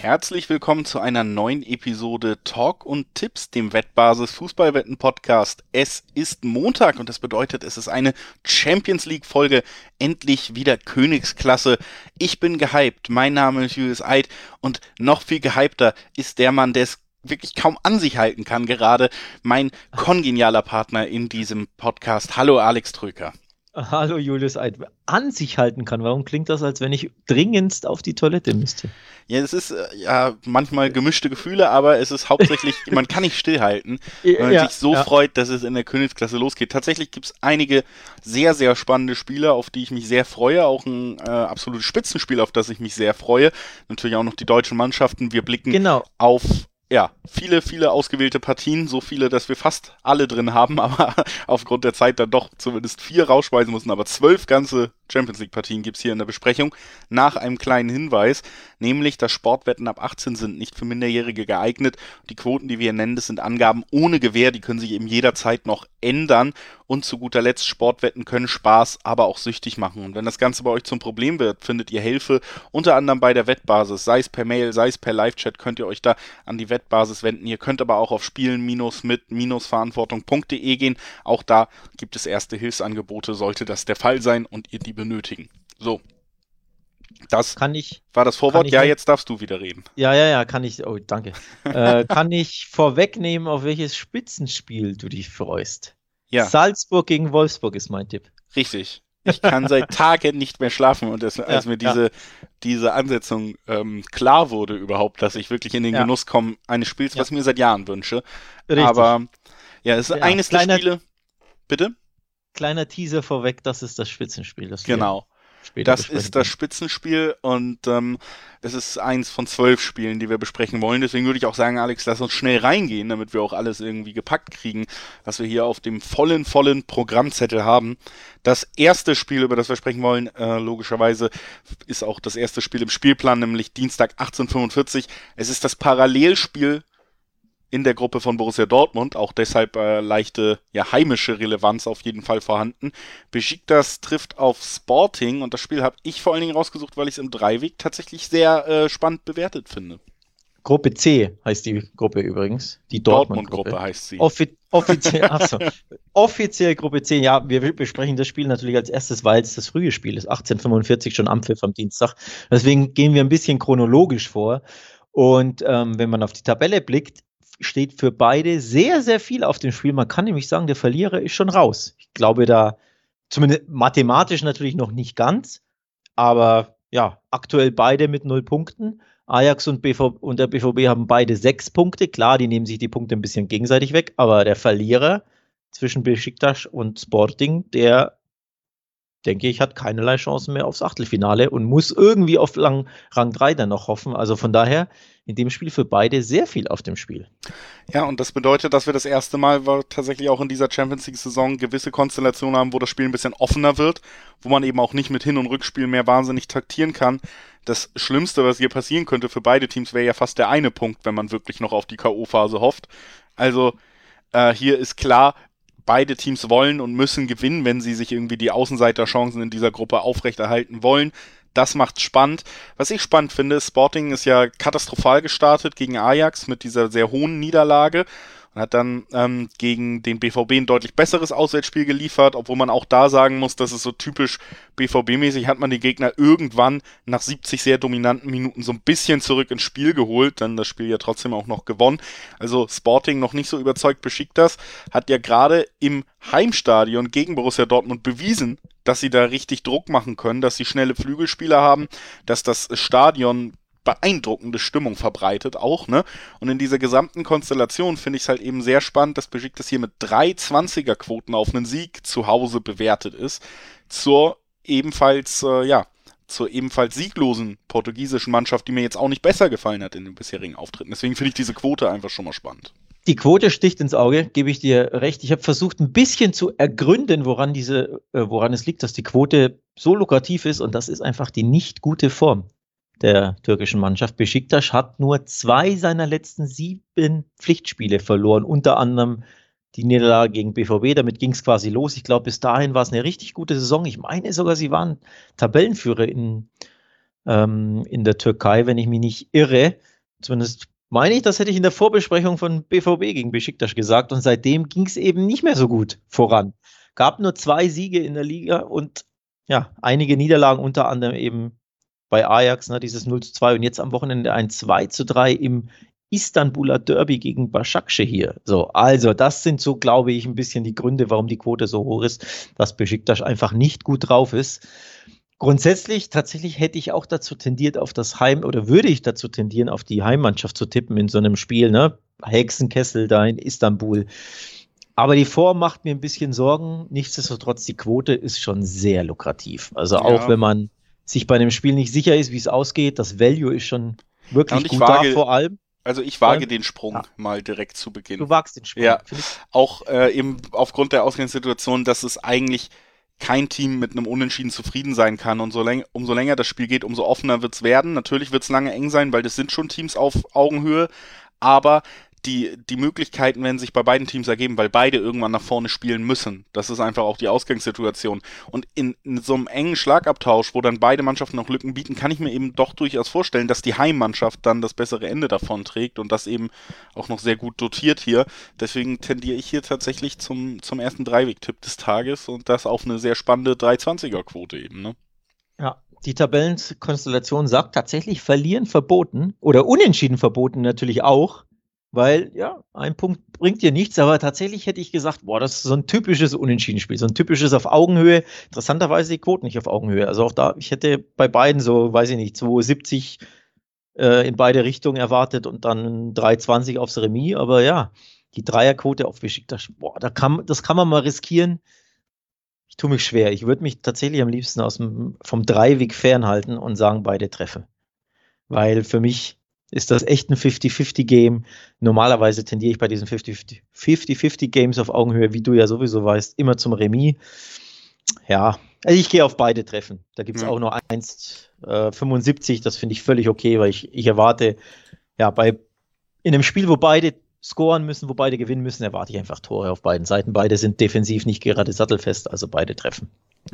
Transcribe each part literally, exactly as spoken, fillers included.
Herzlich willkommen zu einer neuen Episode Talk und Tipps, dem Wettbasis Fußballwetten Podcast. Es ist Montag und das bedeutet, es ist eine Champions League Folge, endlich wieder Königsklasse. Ich bin gehypt, mein Name ist Julius Eid und noch viel gehypter ist der Mann, der es wirklich kaum an sich halten kann, gerade mein kongenialer Partner in diesem Podcast. Hallo Alex Trüker. Hallo Julius Eid. An sich halten kann. Warum klingt das, als wenn ich dringendst auf die Toilette müsste? Ja, es ist äh, ja manchmal gemischte Gefühle, aber es ist hauptsächlich, man kann nicht stillhalten, weil man Ja, sich so ja. freut, dass es in der Königsklasse losgeht. Tatsächlich gibt es einige sehr, sehr spannende Spiele, auf die ich mich sehr freue. Auch ein äh, absolutes Spitzenspiel, auf das ich mich sehr freue. Natürlich auch noch die deutschen Mannschaften. Wir blicken Genau. auf ja, viele, viele ausgewählte Partien, so viele, dass wir fast alle drin haben, aber aufgrund der Zeit dann doch zumindest vier rausschmeißen mussten, aber zwölf ganze Champions League Partien gibt's hier in der Besprechung, nach einem kleinen Hinweis, nämlich, dass Sportwetten ab achtzehn sind nicht für Minderjährige geeignet. Die Quoten, die wir nennen, das sind Angaben ohne Gewähr, die können sich eben jederzeit noch ändern und zu guter Letzt, Sportwetten können Spaß, aber auch süchtig machen. Und wenn das Ganze bei euch zum Problem wird, findet ihr Hilfe, unter anderem bei der Wettbasis, sei es per Mail, sei es per Live-Chat, könnt ihr euch da an die Wettbasis wenden. Ihr könnt aber auch auf spielen-mit-verantwortung punkt de gehen. Auch da gibt es erste Hilfsangebote, sollte das der Fall sein und ihr die benötigen. So, das Kann ich, war das kann Vorwort. ich Ja, mit- jetzt darfst du wieder reden. ja, ja, ja, kann ich, oh, danke. Äh, kann ich vorwegnehmen, auf welches Spitzenspiel du dich freust? Ja, Salzburg gegen Wolfsburg ist mein Tipp. richtig. Ich kann seit Tagen nicht mehr schlafen und das, als Ja, mir ja, diese, diese Ansetzung ähm, klar wurde überhaupt, dass ich wirklich in den ja, Genuss komme eines Spiels, ja, was ich mir seit Jahren wünsche. richtig. Aber ja, es ist Ja, eines der kleiner, Spiele. Bitte? kleiner Teaser vorweg, das ist das Spitzenspiel, das wir Genau. später Das besprechen ist das können. Spitzenspiel und ähm, es ist eins von zwölf Spielen, die wir besprechen wollen. Deswegen würde ich auch sagen, Alex, lass uns schnell reingehen, damit wir auch alles irgendwie gepackt kriegen, was wir hier auf dem vollen, vollen Programmzettel haben. Das erste Spiel, über das wir sprechen wollen, äh, logischerweise, ist auch das erste Spiel im Spielplan, nämlich Dienstag achtzehn Uhr fünfundvierzig. Es ist das Parallelspiel in der Gruppe von Borussia Dortmund, auch deshalb äh, leichte, ja, heimische Relevanz auf jeden Fall vorhanden. Besiktas trifft auf Sporting und das Spiel habe ich vor allen Dingen rausgesucht, weil ich es im Dreiweg tatsächlich sehr äh, spannend bewertet finde. Gruppe C heißt die Gruppe übrigens, die Dortmund-Gruppe Dortmund-Gruppe. heißt sie. Offi offiziell, achso, offiziell Gruppe C. Ja, wir besprechen das Spiel natürlich als erstes, weil es das frühe Spiel ist, achtzehn Uhr fünfundvierzig schon am Pfiff am Dienstag. Deswegen gehen wir ein bisschen chronologisch vor. Und ähm, wenn man auf die Tabelle blickt, steht für beide sehr, sehr viel auf dem Spiel. Man kann nämlich sagen, der Verlierer ist schon raus. Ich glaube, da zumindest mathematisch natürlich noch nicht ganz, aber ja, aktuell beide mit null Punkten. Ajax und, B V und der B V B haben beide sechs Punkte. Klar, die nehmen sich die Punkte ein bisschen gegenseitig weg, aber der Verlierer zwischen Besiktas und Sporting, der, denke ich, hat keinerlei Chancen mehr aufs Achtelfinale und muss irgendwie auf Lang Rang drei dann noch hoffen. Also von daher in dem Spiel für beide sehr viel auf dem Spiel. Ja, und das bedeutet, dass wir das erste Mal war, tatsächlich auch in dieser Champions League-Saison gewisse Konstellationen haben, wo das Spiel ein bisschen offener wird, wo man eben auch nicht mit Hin- und Rückspiel mehr wahnsinnig taktieren kann. Das Schlimmste, was hier passieren könnte für beide Teams, wäre ja fast der eine Punkt, wenn man wirklich noch auf die K O-Phase hofft. Also äh, hier ist klar, beide Teams wollen und müssen gewinnen, wenn sie sich irgendwie die Außenseiterchancen in dieser Gruppe aufrechterhalten wollen. Das macht's spannend. Was ich spannend finde, Sporting ist ja katastrophal gestartet gegen Ajax mit dieser sehr hohen Niederlage und hat dann ähm, gegen den B V B ein deutlich besseres Auswärtsspiel geliefert, obwohl man auch da sagen muss, dass es so typisch B V B-mäßig hat man die Gegner irgendwann nach siebzig sehr dominanten Minuten so ein bisschen zurück ins Spiel geholt, dann das Spiel ja trotzdem auch noch gewonnen. Also Sporting noch nicht so überzeugt Besiktas, hat ja gerade im Heimstadion gegen Borussia Dortmund bewiesen, dass sie da richtig Druck machen können, dass sie schnelle Flügelspieler haben, dass das Stadion beeindruckende Stimmung verbreitet auch, ne? Und in dieser gesamten Konstellation finde ich es halt eben sehr spannend, dass Besiktas hier mit drei zwanziger-Quoten auf einen Sieg zu Hause bewertet ist, zur ebenfalls, äh, ja, zur ebenfalls sieglosen portugiesischen Mannschaft, die mir jetzt auch nicht besser gefallen hat in den bisherigen Auftritten. Deswegen finde ich diese Quote einfach schon mal spannend. Die Quote sticht ins Auge, gebe ich dir recht. Ich habe versucht, ein bisschen zu ergründen, woran diese, äh, woran es liegt, dass die Quote so lukrativ ist, und das ist einfach die nicht gute Form der türkischen Mannschaft. Besiktas hat nur zwei seiner letzten sieben Pflichtspiele verloren, unter anderem die Niederlage gegen B V B. Damit ging es quasi los. Ich glaube, bis dahin war es eine richtig gute Saison. Ich meine sogar, sie waren Tabellenführer in, ähm, in der Türkei, wenn ich mich nicht irre. Zumindest meine ich, das hätte ich in der Vorbesprechung von B V B gegen Besiktas gesagt und seitdem ging es eben nicht mehr so gut voran. Gab nur zwei Siege in der Liga und ja, einige Niederlagen, unter anderem eben bei Ajax, ne, dieses null zu zwei und jetzt am Wochenende ein zwei zu drei im Istanbuler Derby gegen Başakşehir. So, also das sind so, glaube ich, ein bisschen die Gründe, warum die Quote so hoch ist, dass Besiktas einfach nicht gut drauf ist. Grundsätzlich, tatsächlich hätte ich auch dazu tendiert, auf das Heim, oder würde ich dazu tendieren, auf die Heimmannschaft zu tippen in so einem Spiel, ne? Hexenkessel da in Istanbul. Aber die Form macht mir ein bisschen Sorgen. Nichtsdestotrotz, die Quote ist schon sehr lukrativ. Also auch Ja. wenn man sich bei einem Spiel nicht sicher ist, wie es ausgeht, das Value ist schon wirklich Und ich gut wage- da vor allem. Also ich wage allem- den Sprung Ja. mal direkt zu Beginn. Du wagst den Sprung. Ja. Finde ich- Auch äh, eben aufgrund der Ausgangssituation, dass es eigentlich kein Team mit einem Unentschieden zufrieden sein kann. Und so läng- umso länger das Spiel geht, umso offener wird es werden. Natürlich wird es lange eng sein, weil das sind schon Teams auf Augenhöhe. Aber die, die Möglichkeiten werden sich bei beiden Teams ergeben, weil beide irgendwann nach vorne spielen müssen. Das ist einfach auch die Ausgangssituation. Und in, in so einem engen Schlagabtausch, wo dann beide Mannschaften noch Lücken bieten, kann ich mir eben doch durchaus vorstellen, dass die Heimmannschaft dann das bessere Ende davon trägt und das eben auch noch sehr gut dotiert hier. Deswegen tendiere ich hier tatsächlich zum, zum ersten Dreiweg-Tipp des Tages und das auf eine sehr spannende drei zwanziger-Quote eben, ne? Ja, die Tabellenkonstellation sagt tatsächlich verlieren verboten oder unentschieden verboten natürlich auch, weil ja, ein Punkt bringt dir nichts, aber tatsächlich hätte ich gesagt, boah, das ist so ein typisches Unentschieden-Spiel, so ein typisches auf Augenhöhe. Interessanterweise die Quoten nicht auf Augenhöhe. Also auch da, ich hätte bei beiden so, weiß ich nicht, zwei siebzig äh, in beide Richtungen erwartet und dann drei zwanzig aufs Remis, aber ja, die Dreierquote auf Besiktas, boah, da kann, das kann man mal riskieren. Ich tue mich schwer. Ich würde mich tatsächlich am liebsten aus dem, vom Dreiweg fernhalten und sagen, beide treffen. Weil für mich ist das echt ein fünfzig fünfzig Game. Normalerweise tendiere ich bei diesen fünfzig fünfzig Games auf Augenhöhe, wie du ja sowieso weißt, immer zum Remis. Ja, also ich gehe auf beide Treffen. Da gibt es Ja. auch nur eins Komma fünfundsiebzig, das finde ich völlig okay, weil ich, ich erwarte, ja, bei in einem Spiel, wo beide scoren müssen, wo beide gewinnen müssen, erwarte ich einfach Tore auf beiden Seiten. Beide sind defensiv nicht gerade sattelfest, also beide treffen.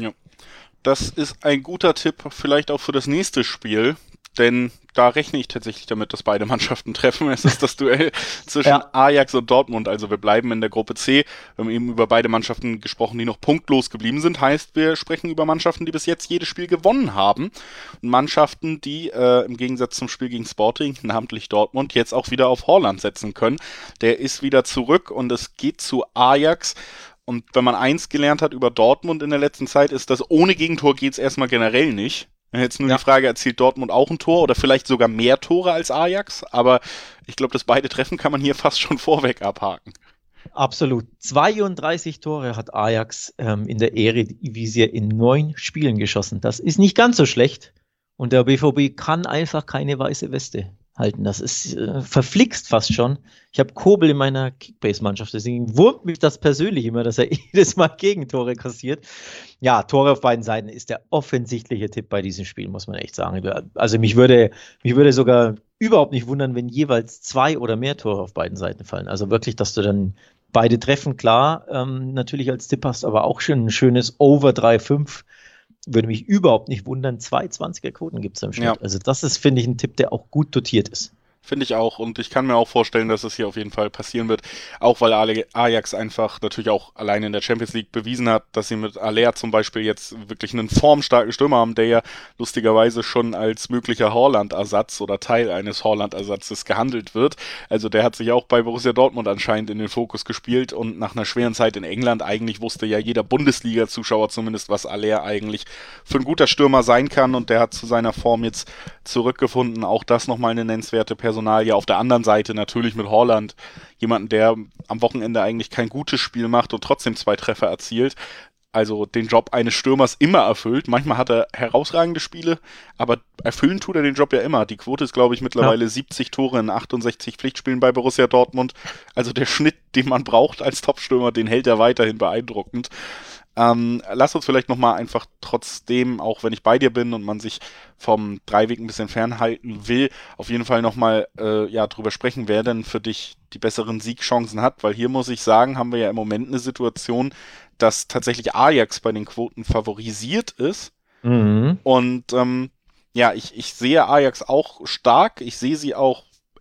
Das ist ein guter Tipp, vielleicht auch für das nächste Spiel, denn da rechne ich tatsächlich damit, dass beide Mannschaften treffen. Es ist das Duell zwischen Ja. Ajax und Dortmund, also wir bleiben in der Gruppe C. Wir haben eben über beide Mannschaften gesprochen, die noch punktlos geblieben sind. Heißt, wir sprechen über Mannschaften, die bis jetzt jedes Spiel gewonnen haben. Und Mannschaften, die äh, im Gegensatz zum Spiel gegen Sporting, namentlich Dortmund, jetzt auch wieder auf Haaland setzen können. Der ist wieder zurück und es geht zu Ajax. Und wenn man eins gelernt hat über Dortmund in der letzten Zeit, ist, dass ohne Gegentor geht's erstmal generell nicht. Jetzt nur Ja. die Frage, erzielt Dortmund auch ein Tor oder vielleicht sogar mehr Tore als Ajax? Aber ich glaube, das beide Treffen kann man hier fast schon vorweg abhaken. Absolut. zweiunddreißig Tore hat Ajax ähm, in der Eredivisie in neun Spielen geschossen. Das ist nicht ganz so schlecht. Und der B V B kann einfach keine weiße Weste halten. Das ist äh, verflixt fast schon. Ich habe Kobel in meiner Kickbase-Mannschaft, deswegen wurmt mich das persönlich immer, dass er jedes Mal Gegentore kassiert. Ja, Tore auf beiden Seiten ist der offensichtliche Tipp bei diesem Spiel, muss man echt sagen. Also mich würde, mich würde sogar überhaupt nicht wundern, wenn jeweils zwei oder mehr Tore auf beiden Seiten fallen. Also wirklich, dass du dann beide treffen, klar, ähm, natürlich als Tipp hast, aber auch schon ein schönes Over drei Komma fünf. Würde mich überhaupt nicht wundern. zwei zwanziger Quoten gibt es im Schnitt. Ja. Also das ist, finde ich, ein Tipp, der auch gut dotiert ist. Finde ich auch. Und ich kann mir auch vorstellen, dass es hier auf jeden Fall passieren wird. Auch weil Ale- Ajax einfach natürlich auch alleine in der Champions League bewiesen hat, dass sie mit Aller zum Beispiel jetzt wirklich einen formstarken Stürmer haben, der ja lustigerweise schon als möglicher Haaland-Ersatz oder Teil eines Haaland-Ersatzes gehandelt wird. Also der hat sich auch bei Borussia Dortmund anscheinend in den Fokus gespielt und nach einer schweren Zeit in England eigentlich wusste ja jeder Bundesliga-Zuschauer zumindest, was Aller eigentlich für ein guter Stürmer sein kann und der hat zu seiner Form jetzt zurückgefunden. Auch das nochmal eine nennenswerte Personalie. Auf der anderen Seite natürlich mit Haaland, jemanden, der am Wochenende eigentlich kein gutes Spiel macht und trotzdem zwei Treffer erzielt. Also den Job eines Stürmers immer erfüllt. Manchmal hat er herausragende Spiele, aber erfüllen tut er den Job ja immer. Die Quote ist, glaube ich, mittlerweile ja. siebzig Tore in achtundsechzig Pflichtspielen bei Borussia Dortmund. Also der Schnitt, den man braucht als Topstürmer, den hält er weiterhin beeindruckend. Ähm, lass uns vielleicht nochmal einfach trotzdem, auch wenn ich bei dir bin und man sich vom Dreiweg ein bisschen fernhalten will, auf jeden Fall nochmal äh, ja, drüber sprechen, wer denn für dich die besseren Siegchancen hat, weil hier muss ich sagen, haben wir ja im Moment eine Situation, dass tatsächlich Ajax bei den Quoten favorisiert ist. Mhm. Und ähm, ja, ich, ich sehe Ajax auch stark, ich sehe sie auch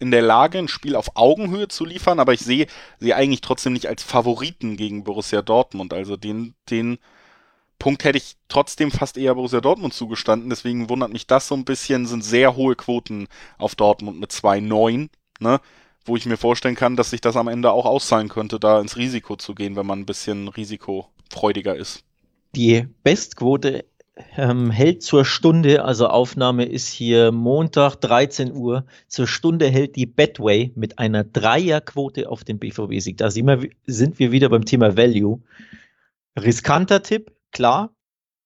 in der Lage, ein Spiel auf Augenhöhe zu liefern, aber ich sehe sie eigentlich trotzdem nicht als Favoriten gegen Borussia Dortmund. Also den, den Punkt hätte ich trotzdem fast eher Borussia Dortmund zugestanden, deswegen wundert mich das so ein bisschen, sind sehr hohe Quoten auf Dortmund mit zwei Komma neun, ne? Wo ich mir vorstellen kann, dass sich das am Ende auch auszahlen könnte, da ins Risiko zu gehen, wenn man ein bisschen risikofreudiger ist. Die Bestquote ähm, hält zur Stunde, also Aufnahme ist hier Montag dreizehn Uhr, zur Stunde hält die Betway mit einer Dreierquote auf den B V B-Sieg. Da sind wir, sind wir wieder beim Thema Value. Riskanter Tipp, klar,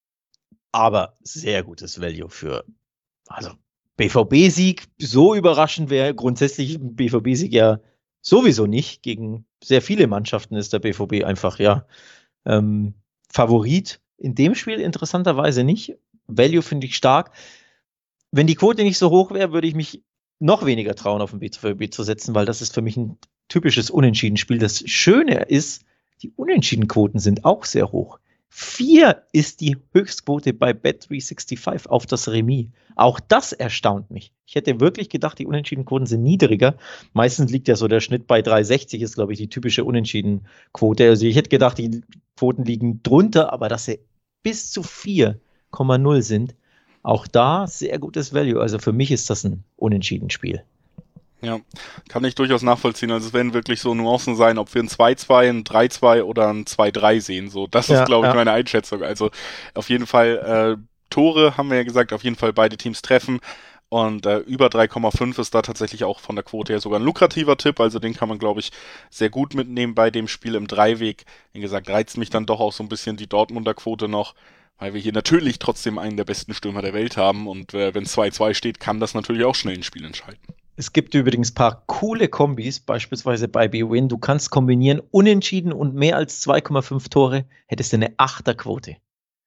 aber sehr gutes Value für, also B V B-Sieg, so überraschend wäre grundsätzlich ein B V B-Sieg ja sowieso nicht. Gegen sehr viele Mannschaften ist der B V B einfach, ja, ähm, Favorit. In dem Spiel interessanterweise nicht. Value finde ich stark. Wenn die Quote nicht so hoch wäre, würde ich mich noch weniger trauen, auf den B V B zu setzen, weil das ist für mich ein typisches Unentschieden-Spiel. Das Schöne ist, die Unentschieden-Quoten sind auch sehr hoch. Vier ist die Höchstquote bei Bet dreihundertfünfundsechzig auf das Remis. Auch das erstaunt mich. Ich hätte wirklich gedacht, die Unentschieden-Quoten sind niedriger. Meistens liegt ja so der Schnitt bei drei Komma sechzig, ist, glaube ich, die typische Unentschieden-Quote. Also ich hätte gedacht, die Quoten liegen drunter, aber dass sie bis zu vier Komma null sind, auch da sehr gutes Value. Also für mich ist das ein Unentschieden-Spiel. Ja, kann ich durchaus nachvollziehen. Also es werden wirklich so Nuancen sein, ob wir ein zwei zwei, ein drei zwei oder ein zwei drei sehen. So, das Ja, ist, glaube ich, ja. meine Einschätzung. Also auf jeden Fall äh, Tore, haben wir ja gesagt, auf jeden Fall beide Teams treffen. Und äh, über drei Komma fünf ist da tatsächlich auch von der Quote her sogar ein lukrativer Tipp. Also den kann man, glaube ich, sehr gut mitnehmen bei dem Spiel im Dreiweg. Wie gesagt, reizt mich dann doch auch so ein bisschen die Dortmunder Quote noch, weil wir hier natürlich trotzdem einen der besten Stürmer der Welt haben. Und äh, wenn zwei zwei steht, kann das natürlich auch schnell ein Spiel entscheiden. Es gibt übrigens ein paar coole Kombis, beispielsweise bei B-Win. Du kannst kombinieren Unentschieden und mehr als zwei Komma fünf Tore, hättest du eine Achterquote.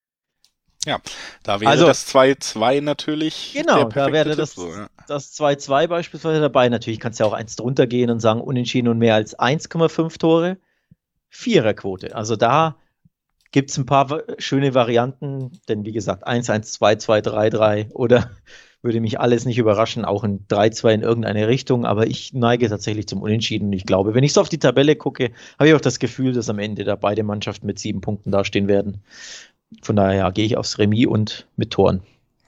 Ja, da wäre Also- das zwei zwei natürlich Genau, der da perfekte wäre Tipp. das, So, ja. das zwei zwei beispielsweise dabei. Natürlich kannst du ja auch eins drunter gehen und sagen Unentschieden und mehr als eins Komma fünf Tore. Viererquote. Also da gibt es ein paar wa- schöne Varianten, denn wie gesagt, eins eins, zwei zwei, drei drei oder würde mich alles nicht überraschen, auch ein drei zwei in irgendeine Richtung, aber ich neige tatsächlich zum Unentschieden und ich glaube, wenn ich so auf die Tabelle gucke, habe ich auch das Gefühl, dass am Ende da beide Mannschaften mit sieben Punkten dastehen werden. Von daher ja, gehe ich aufs Remis und mit Toren.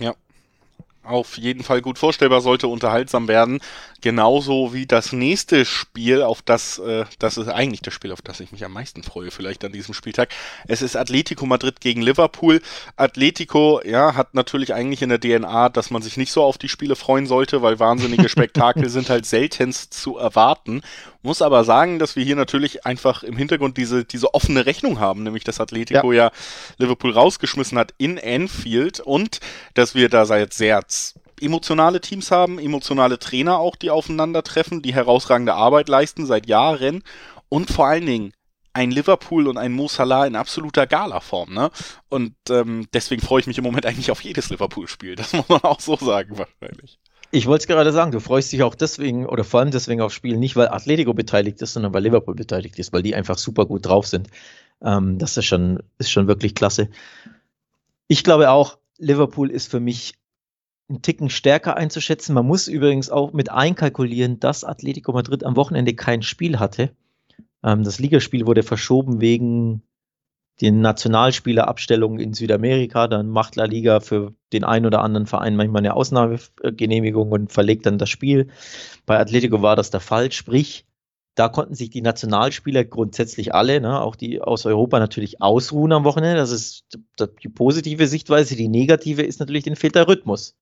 Auf jeden Fall gut vorstellbar, sollte unterhaltsam werden. Genauso wie das nächste Spiel, auf das, äh, das ist eigentlich das Spiel, auf das ich mich am meisten freue, vielleicht an diesem Spieltag. Es ist Atletico Madrid gegen Liverpool. Atletico, ja, hat natürlich eigentlich in der D N A, dass man sich nicht so auf die Spiele freuen sollte, weil wahnsinnige Spektakel sind halt seltenst zu erwarten. Muss aber sagen, dass wir hier natürlich einfach im Hintergrund diese, diese offene Rechnung haben, nämlich dass Atletico ja. ja Liverpool rausgeschmissen hat in Anfield und dass wir da seit sehr emotionale Teams haben, emotionale Trainer auch, die aufeinandertreffen, die herausragende Arbeit leisten seit Jahren und vor allen Dingen ein Liverpool und ein Mo Salah in absoluter Gala-Form, ne? Und ähm, deswegen freue ich mich im Moment eigentlich auf jedes Liverpool-Spiel. Das muss man auch so sagen wahrscheinlich. Ich wollte es gerade sagen, du freust dich auch deswegen oder vor allem deswegen aufs Spiel, nicht weil Atletico beteiligt ist, sondern weil Liverpool beteiligt ist, weil die einfach super gut drauf sind. Ähm, das ist schon, ist schon wirklich klasse. Ich glaube auch, Liverpool ist für mich einen Ticken stärker einzuschätzen. Man muss übrigens auch mit einkalkulieren, dass Atletico Madrid am Wochenende kein Spiel hatte. Ähm, das Ligaspiel wurde verschoben wegen den Nationalspielerabstellungen in Südamerika. Dann macht La Liga für den einen oder anderen Verein manchmal eine Ausnahmegenehmigung und verlegt dann das Spiel. Bei Atletico war das der Fall. Sprich, da konnten sich die Nationalspieler grundsätzlich alle, ne, auch die aus Europa, natürlich ausruhen am Wochenende. Das ist die positive Sichtweise. Die negative ist natürlich, den fehlt der Rhythmus.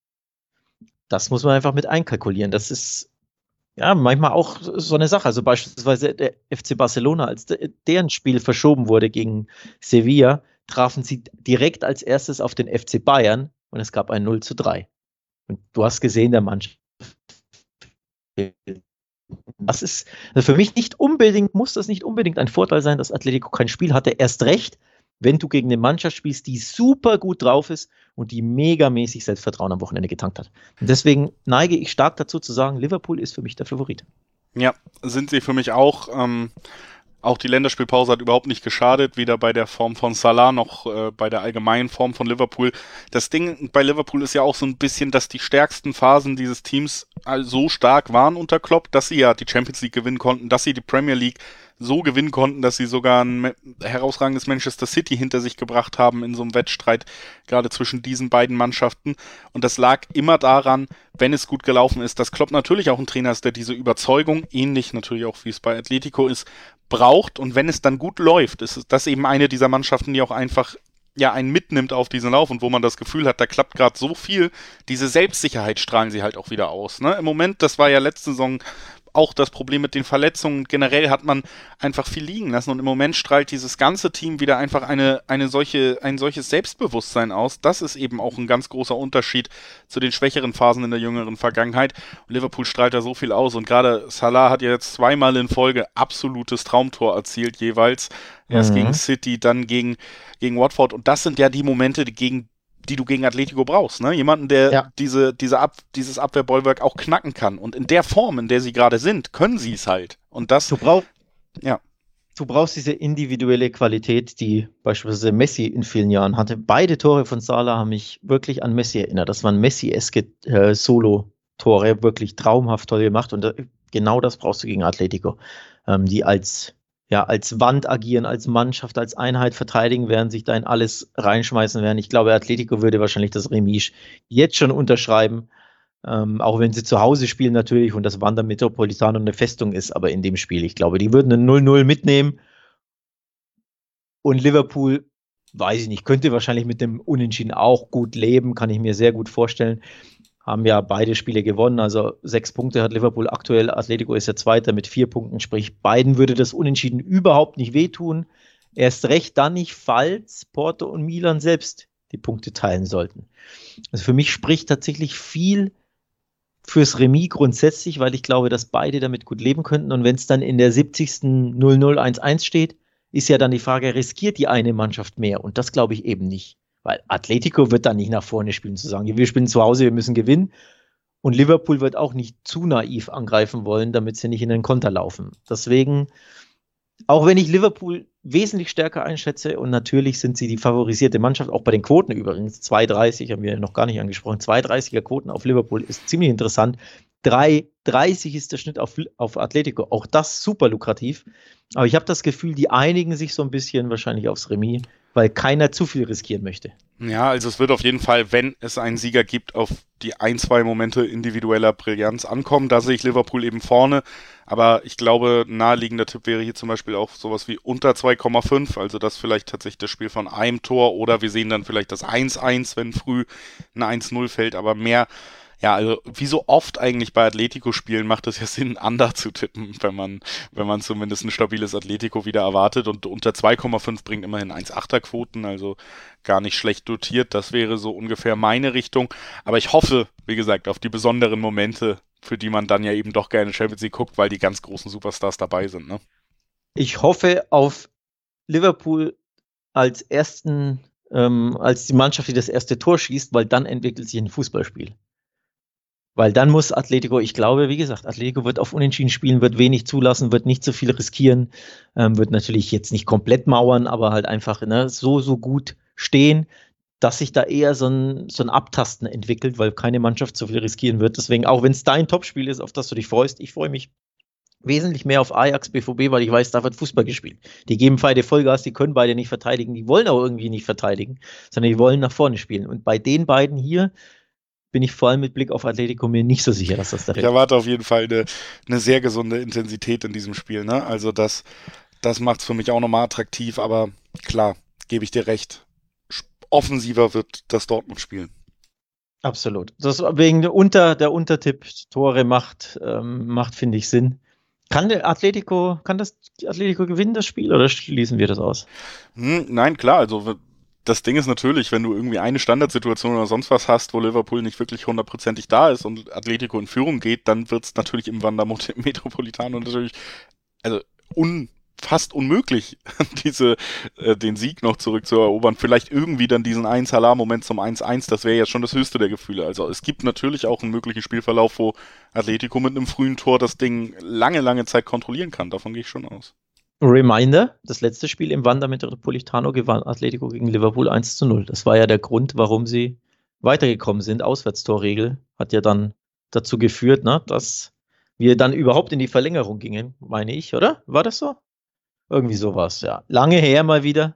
Das muss man einfach mit einkalkulieren. Das ist ja manchmal auch so eine Sache. Also beispielsweise der F C Barcelona, als de- deren Spiel verschoben wurde gegen Sevilla, trafen sie direkt als erstes auf den F C Bayern und es gab ein null zu drei. Und du hast gesehen, der Mannschaft. Das ist also für mich nicht unbedingt, muss das nicht unbedingt ein Vorteil sein, dass Atletico kein Spiel hatte. Erst recht, wenn du gegen eine Mannschaft spielst, die super gut drauf ist und die megamäßig Selbstvertrauen am Wochenende getankt hat. Und deswegen neige ich stark dazu zu sagen, Liverpool ist für mich der Favorit. Ja, sind sie für mich auch. Ähm, Auch die Länderspielpause hat überhaupt nicht geschadet, weder bei der Form von Salah noch äh, bei der allgemeinen Form von Liverpool. Das Ding bei Liverpool ist ja auch so ein bisschen, dass die stärksten Phasen dieses Teams so stark waren unter Klopp, dass sie ja die Champions League gewinnen konnten, dass sie die Premier League so gewinnen konnten, dass sie sogar ein herausragendes Manchester City hinter sich gebracht haben in so einem Wettstreit, gerade zwischen diesen beiden Mannschaften. Und das lag immer daran, wenn es gut gelaufen ist, dass Klopp natürlich auch ein Trainer ist, der diese Überzeugung, ähnlich natürlich auch wie es bei Atletico ist, braucht. Und wenn es dann gut läuft, ist das eben eine dieser Mannschaften, die auch einfach ja einen mitnimmt auf diesen Lauf und wo man das Gefühl hat, da klappt gerade so viel, diese Selbstsicherheit strahlen sie halt auch wieder aus. Ne? Im Moment, das war ja letzte Saison auch das Problem mit den Verletzungen. Generell hat man einfach viel liegen lassen und im Moment strahlt dieses ganze Team wieder einfach eine, eine solche, ein solches Selbstbewusstsein aus. Das ist eben auch ein ganz großer Unterschied zu den schwächeren Phasen in der jüngeren Vergangenheit. Und Liverpool strahlt da so viel aus und gerade Salah hat ja jetzt zweimal in Folge absolutes Traumtor erzielt jeweils. Erst mhm. gegen City, dann gegen, gegen Watford und das sind ja die Momente, die gegen die du gegen Atletico brauchst, ne? Jemanden, der ja. diese, diese Ab, dieses Abwehrbollwerk auch knacken kann. Und in der Form, in der sie gerade sind, können sie es halt. Und das, du brauchst, ja. Du brauchst diese individuelle Qualität, die beispielsweise Messi in vielen Jahren hatte. Beide Tore von Salah haben mich wirklich an Messi erinnert. Das waren Messi-eske äh, Solo-Tore, wirklich traumhaft toll gemacht. Und äh, genau das brauchst du gegen Atletico, ähm, die als ja, als Wand agieren, als Mannschaft, als Einheit verteidigen werden, sich da in alles reinschmeißen werden. Ich glaube, Atletico würde wahrscheinlich das Remis jetzt schon unterschreiben, ähm, auch wenn sie zu Hause spielen natürlich und das Wanda Metropolitano eine Festung ist, aber in dem Spiel, ich glaube, die würden ein null null mitnehmen und Liverpool, weiß ich nicht, könnte wahrscheinlich mit dem Unentschieden auch gut leben, kann ich mir sehr gut vorstellen. Haben ja beide Spiele gewonnen, also sechs Punkte hat Liverpool aktuell, Atletico ist der Zweite mit vier Punkten, sprich beiden würde das Unentschieden überhaupt nicht wehtun, erst recht dann nicht, falls Porto und Milan selbst die Punkte teilen sollten. Also für mich spricht tatsächlich viel fürs Remis grundsätzlich, weil ich glaube, dass beide damit gut leben könnten und wenn es dann in der siebzigsten null null eins eins steht, ist ja dann die Frage, riskiert die eine Mannschaft mehr und das glaube ich eben nicht. Weil Atletico wird dann nicht nach vorne spielen, zu sagen, wir spielen zu Hause, wir müssen gewinnen. Und Liverpool wird auch nicht zu naiv angreifen wollen, damit sie nicht in den Konter laufen. Deswegen, auch wenn ich Liverpool wesentlich stärker einschätze, und natürlich sind sie die favorisierte Mannschaft, auch bei den Quoten übrigens, zwei Komma dreißig haben wir noch gar nicht angesprochen, zwei Komma dreißiger Quoten auf Liverpool ist ziemlich interessant. drei Komma dreißig ist der Schnitt auf, auf Atletico, auch das super lukrativ. Aber ich habe das Gefühl, die einigen sich so ein bisschen wahrscheinlich aufs Remis, weil keiner zu viel riskieren möchte. Ja, also es wird auf jeden Fall, wenn es einen Sieger gibt, auf die ein, zwei Momente individueller Brillanz ankommen. Da sehe ich Liverpool eben vorne. Aber ich glaube, ein naheliegender Tipp wäre hier zum Beispiel auch sowas wie unter zwei Komma fünf. Also das vielleicht tatsächlich das Spiel von einem Tor. Oder wir sehen dann vielleicht das eins eins, wenn früh ein eins null fällt. Aber mehr, ja, also wie so oft eigentlich bei Atletico-Spielen macht es ja Sinn, Under zu tippen, wenn man wenn man zumindest ein stabiles Atletico wieder erwartet. Und unter zwei Komma fünf bringt immerhin eins Komma achter Quoten, also gar nicht schlecht dotiert. Das wäre so ungefähr meine Richtung. Aber ich hoffe, wie gesagt, auf die besonderen Momente, für die man dann ja eben doch gerne Champions League guckt, weil die ganz großen Superstars dabei sind. Ne? Ich hoffe auf Liverpool als ersten, ähm, als die Mannschaft, die das erste Tor schießt, weil dann entwickelt sich ein Fußballspiel. Weil dann muss Atletico, ich glaube, wie gesagt, Atletico wird auf Unentschieden spielen, wird wenig zulassen, wird nicht so viel riskieren, ähm, wird natürlich jetzt nicht komplett mauern, aber halt einfach ne, so, so gut stehen, dass sich da eher so ein, so ein Abtasten entwickelt, weil keine Mannschaft so viel riskieren wird. Deswegen, auch wenn es dein Topspiel ist, auf das du dich freust, ich freue mich wesentlich mehr auf Ajax, B V B, weil ich weiß, da wird Fußball gespielt. Die geben beide Vollgas, die können beide nicht verteidigen, die wollen auch irgendwie nicht verteidigen, sondern die wollen nach vorne spielen. Und bei den beiden hier bin ich vor allem mit Blick auf Atletico mir nicht so sicher, dass das da ist. Ich erwarte auf jeden Fall eine, eine sehr gesunde Intensität in diesem Spiel. Ne? Also das, das macht es für mich auch nochmal attraktiv, aber klar, gebe ich dir recht. Offensiver wird das Dortmund spielen. Absolut. Das wegen der, Unter, der Untertipp Tore macht, ähm, macht finde ich, Sinn. Kann der Atletico, kann das Atletico gewinnen, das Spiel, oder schließen wir das aus? Hm, nein, klar, also das Ding ist natürlich, wenn du irgendwie eine Standardsituation oder sonst was hast, wo Liverpool nicht wirklich hundertprozentig da ist und Atletico in Führung geht, dann wird es natürlich im Wanda Metropolitano natürlich also un, fast unmöglich, diese, äh, den Sieg noch zurückzuerobern. Vielleicht irgendwie dann diesen einen Salah-Moment zum eins eins, das wäre ja schon das höchste der Gefühle. Also es gibt natürlich auch einen möglichen Spielverlauf, wo Atletico mit einem frühen Tor das Ding lange, lange Zeit kontrollieren kann. Davon gehe ich schon aus. Reminder, das letzte Spiel im Wanda Metropolitano gewann Atletico gegen Liverpool eins zu null. Das war ja der Grund, warum sie weitergekommen sind. Auswärtstorregel hat ja dann dazu geführt, ne, dass wir dann überhaupt in die Verlängerung gingen, meine ich, oder? War das so? Irgendwie sowas, ja. Lange her mal wieder.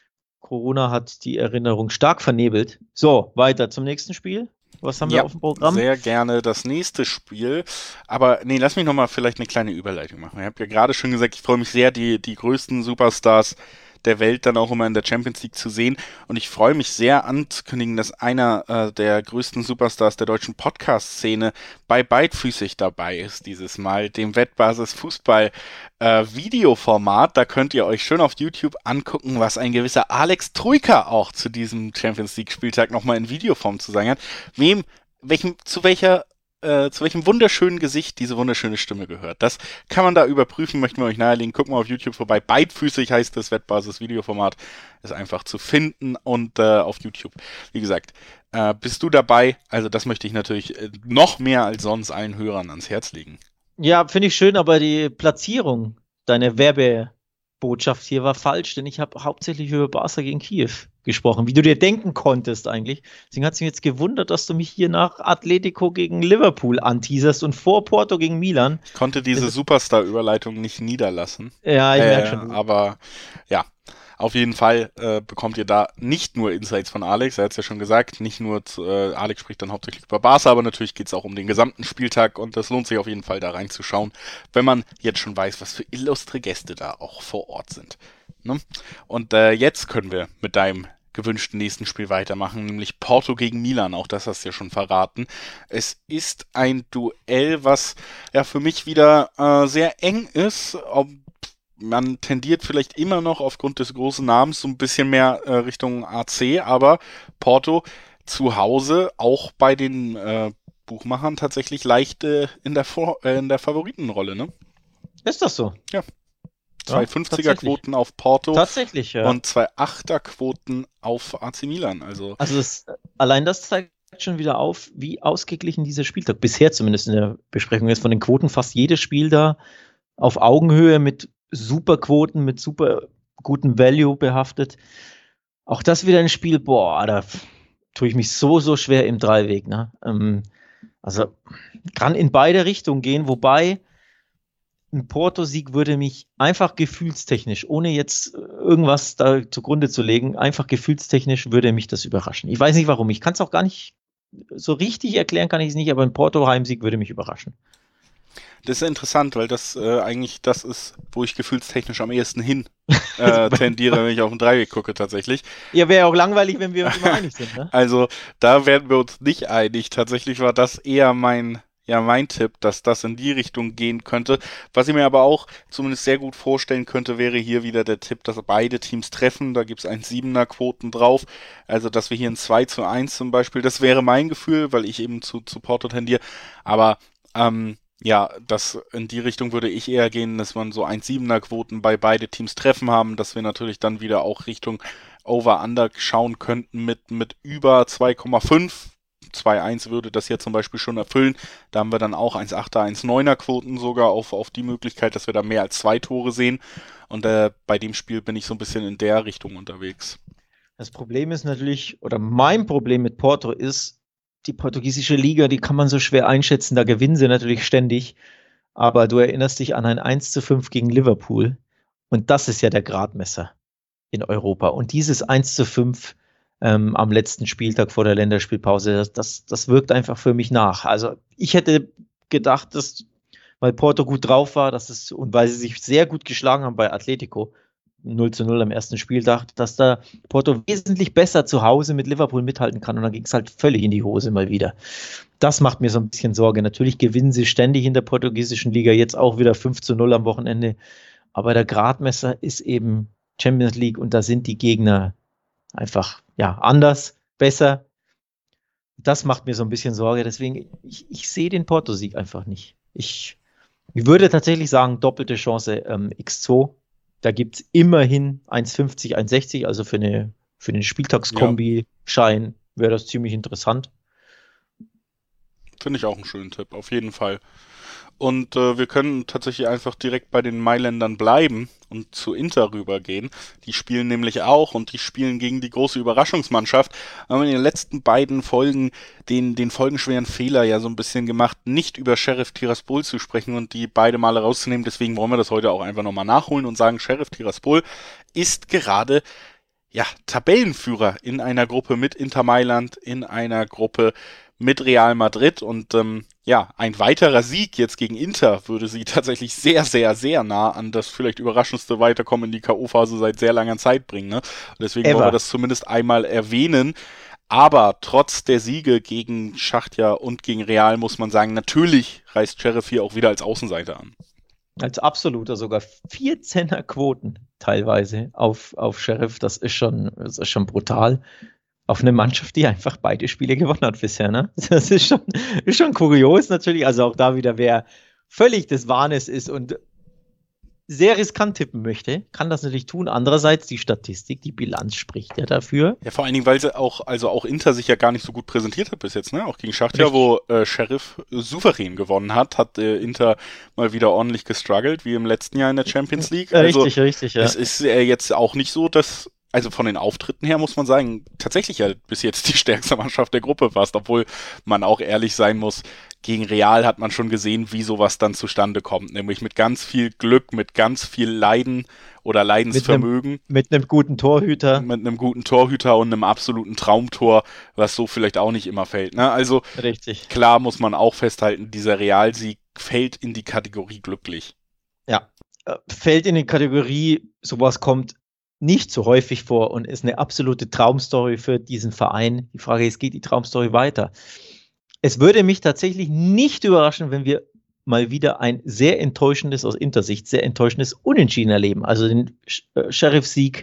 Corona hat die Erinnerung stark vernebelt. So, weiter zum nächsten Spiel. Was haben wir Ja, auf dem Programm? sehr gerne das nächste Spiel. Aber nee, lass mich nochmal vielleicht eine kleine Überleitung machen. Ich habe ja gerade schon gesagt, ich freue mich sehr, die, die größten Superstars der Welt dann auch immer in der Champions League zu sehen. Und ich freue mich sehr anzukündigen, dass einer äh, der größten Superstars der deutschen Podcast-Szene bei Beidfüßig dabei ist dieses Mal, dem Wettbasis Fußball äh, Videoformat. Da könnt ihr euch schön auf YouTube angucken, was ein gewisser Alex Troika auch zu diesem Champions League Spieltag nochmal in Videoform zu sagen hat. Wem, welchem, zu welcher Äh, zu welchem wunderschönen Gesicht diese wunderschöne Stimme gehört. Das kann man da überprüfen, möchten wir euch nahelegen. Guckt mal auf YouTube vorbei. Beidfüßig heißt das Wettbasis-Videoformat. Ist einfach zu finden und äh, auf YouTube. Wie gesagt, äh, bist du dabei? Also das möchte ich natürlich äh, noch mehr als sonst allen Hörern ans Herz legen. Ja, finde ich schön, aber die Platzierung deiner Werbebotschaft hier war falsch, denn ich habe hauptsächlich über Barca gegen Kiew gesprochen, wie du dir denken konntest eigentlich. Deswegen hat es mich jetzt gewundert, dass du mich hier nach Atletico gegen Liverpool anteaserst und vor Porto gegen Milan. Ich konnte diese Superstar-Überleitung nicht niederlassen. Ja, ich äh, merke schon. Aber ja, auf jeden Fall äh, bekommt ihr da nicht nur Insights von Alex, er hat es ja schon gesagt, nicht nur zu, äh, Alex spricht dann hauptsächlich über Barca, aber natürlich geht es auch um den gesamten Spieltag und das lohnt sich auf jeden Fall da reinzuschauen, wenn man jetzt schon weiß, was für illustre Gäste da auch vor Ort sind. Ne? Und äh, jetzt können wir mit deinem gewünschten nächsten Spiel weitermachen, nämlich Porto gegen Milan, auch das hast du ja schon verraten. Es ist ein Duell, was ja für mich wieder äh, sehr eng ist, ob man tendiert vielleicht immer noch aufgrund des großen Namens so ein bisschen mehr äh, Richtung A C, aber Porto zu Hause auch bei den äh, Buchmachern tatsächlich leicht äh, in der Vor äh, in der Favoritenrolle, ne? Ist das so? Ja. Zwei Ja, fünfziger-Quoten auf Porto Tatsächlich, ja. und zwei Achter-Quoten auf A C Milan. Also Also das, allein das zeigt schon wieder auf, wie ausgeglichen dieser Spieltag bisher zumindest in der Besprechung ist von den Quoten. Fast jedes Spiel da auf Augenhöhe mit super Quoten, mit super gutem Value behaftet. Auch das wieder ein Spiel, boah, da tue ich mich so, so schwer im Dreiweg. Ne? Ähm, also kann in beide Richtungen gehen, wobei ein Porto-Sieg würde mich einfach gefühlstechnisch, ohne jetzt irgendwas da zugrunde zu legen, einfach gefühlstechnisch würde mich das überraschen. Ich weiß nicht warum, ich kann es auch gar nicht so richtig erklären, kann ich es nicht, aber ein Porto-Heimsieg würde mich überraschen. das ist interessant, weil das äh, eigentlich das ist, wo ich gefühlstechnisch am ehesten hin äh, tendiere, wenn ich auf den Dreieck gucke tatsächlich. Ja, wäre auch langweilig, wenn wir uns immer einig sind, ne? Also da werden wir uns nicht einig. Tatsächlich war das eher mein, ja, mein Tipp, dass das in die Richtung gehen könnte. Was ich mir aber auch zumindest sehr gut vorstellen könnte, wäre hier wieder der Tipp, dass beide Teams treffen. Da gibt es ein Siebener Quoten drauf. Also dass wir hier ein zwei zu eins zum Beispiel, das wäre mein Gefühl, weil ich eben zu, zu Porto tendiere. Aber ähm, ja, das in die Richtung würde ich eher gehen, dass man so eins Komma siebener Quoten bei beide Teams treffen haben, dass wir natürlich dann wieder auch Richtung Over-Under schauen könnten mit, mit über zwei Komma fünf. zwei Komma eins würde das hier zum Beispiel schon erfüllen. Da haben wir dann auch eins Komma achter, eins Komma neuner Quoten sogar auf, auf die Möglichkeit, dass wir da mehr als zwei Tore sehen. Und äh, bei dem Spiel bin ich so ein bisschen in der Richtung unterwegs. Das Problem ist natürlich, oder mein Problem mit Porto ist, die portugiesische Liga, die kann man so schwer einschätzen, da gewinnen sie natürlich ständig, aber du erinnerst dich an ein eins zu fünf gegen Liverpool und das ist ja der Gradmesser in Europa und dieses eins zu fünf ähm, am letzten Spieltag vor der Länderspielpause, das, das, das wirkt einfach für mich nach. Also ich hätte gedacht, dass, weil Porto gut drauf war, dass es, und weil sie sich sehr gut geschlagen haben bei Atletico, null zu null am ersten Spieltag, dass da Porto wesentlich besser zu Hause mit Liverpool mithalten kann und dann ging es halt völlig in die Hose mal wieder. Das macht mir so ein bisschen Sorge. Natürlich gewinnen sie ständig in der portugiesischen Liga, jetzt auch wieder fünf zu null am Wochenende, aber der Gradmesser ist eben Champions League und da sind die Gegner einfach ja anders, besser. Das macht mir so ein bisschen Sorge, deswegen ich, ich sehe den Porto-Sieg einfach nicht. Ich, ich würde tatsächlich sagen, doppelte Chance ähm, X zwei. Da gibt es immerhin eins fünfzig, eins sechzig, also für eine für den Spieltagskombi-Schein wäre das ziemlich interessant. Finde ich auch einen schönen Tipp, auf jeden Fall. Und äh, wir können tatsächlich einfach direkt bei den Mailändern bleiben und zu Inter rübergehen. Die spielen nämlich auch und die spielen gegen die große Überraschungsmannschaft. Wir haben in den letzten beiden Folgen den, den folgenschweren Fehler ja so ein bisschen gemacht, nicht über Sheriff Tiraspol zu sprechen und die beide Male rauszunehmen. Deswegen wollen wir das heute auch einfach nochmal nachholen und sagen, Sheriff Tiraspol ist gerade ja Tabellenführer in einer Gruppe mit Inter Mailand, in einer Gruppe mit Real Madrid und ähm, ja, ein weiterer Sieg jetzt gegen Inter würde sie tatsächlich sehr, sehr, sehr nah an das vielleicht überraschendste Weiterkommen in die K O-Phase seit sehr langer Zeit bringen. Ne? Und deswegen Ever. wollen wir das zumindest einmal erwähnen. Aber trotz der Siege gegen Schachtja und gegen Real muss man sagen, natürlich reißt Sheriff hier auch wieder als Außenseiter an. Als absoluter sogar vierzehner Quoten teilweise auf, auf Sheriff, das ist schon, das ist schon brutal. Auf eine Mannschaft, die einfach beide Spiele gewonnen hat bisher, ne? Das ist schon, ist schon kurios natürlich. Also auch da wieder, wer völlig des Wahnes ist und sehr riskant tippen möchte, kann das natürlich tun. Andererseits die Statistik, die Bilanz spricht ja dafür. Ja, vor allen Dingen, weil sie auch, also auch Inter sich ja gar nicht so gut präsentiert hat bis jetzt, ne? Auch gegen Schachtja, Richtig. wo äh, Sheriff äh, souverän gewonnen hat, hat äh, Inter mal wieder ordentlich gestruggelt, wie im letzten Jahr in der Champions League. Also, richtig, richtig, ja. es ist äh, jetzt auch nicht so, dass, also von den Auftritten her muss man sagen, tatsächlich ja bis jetzt die stärkste Mannschaft der Gruppe fast, obwohl man auch ehrlich sein muss, gegen Real hat man schon gesehen, wie sowas dann zustande kommt, nämlich mit ganz viel Glück, mit ganz viel Leiden oder Leidensvermögen. Mit einem guten Torhüter. Mit einem guten Torhüter und einem absoluten Traumtor, was so vielleicht auch nicht immer fällt. Ne? Also Richtig. Klar muss man auch festhalten, dieser Realsieg fällt in die Kategorie glücklich. Ja, fällt in die Kategorie, sowas kommt nicht so häufig vor und ist eine absolute Traumstory für diesen Verein. Die Frage ist, geht die Traumstory weiter? Es würde mich tatsächlich nicht überraschen, wenn wir mal wieder ein sehr enttäuschendes, aus Intersicht, sehr enttäuschendes Unentschieden erleben. Also den äh, Sheriff-Sieg,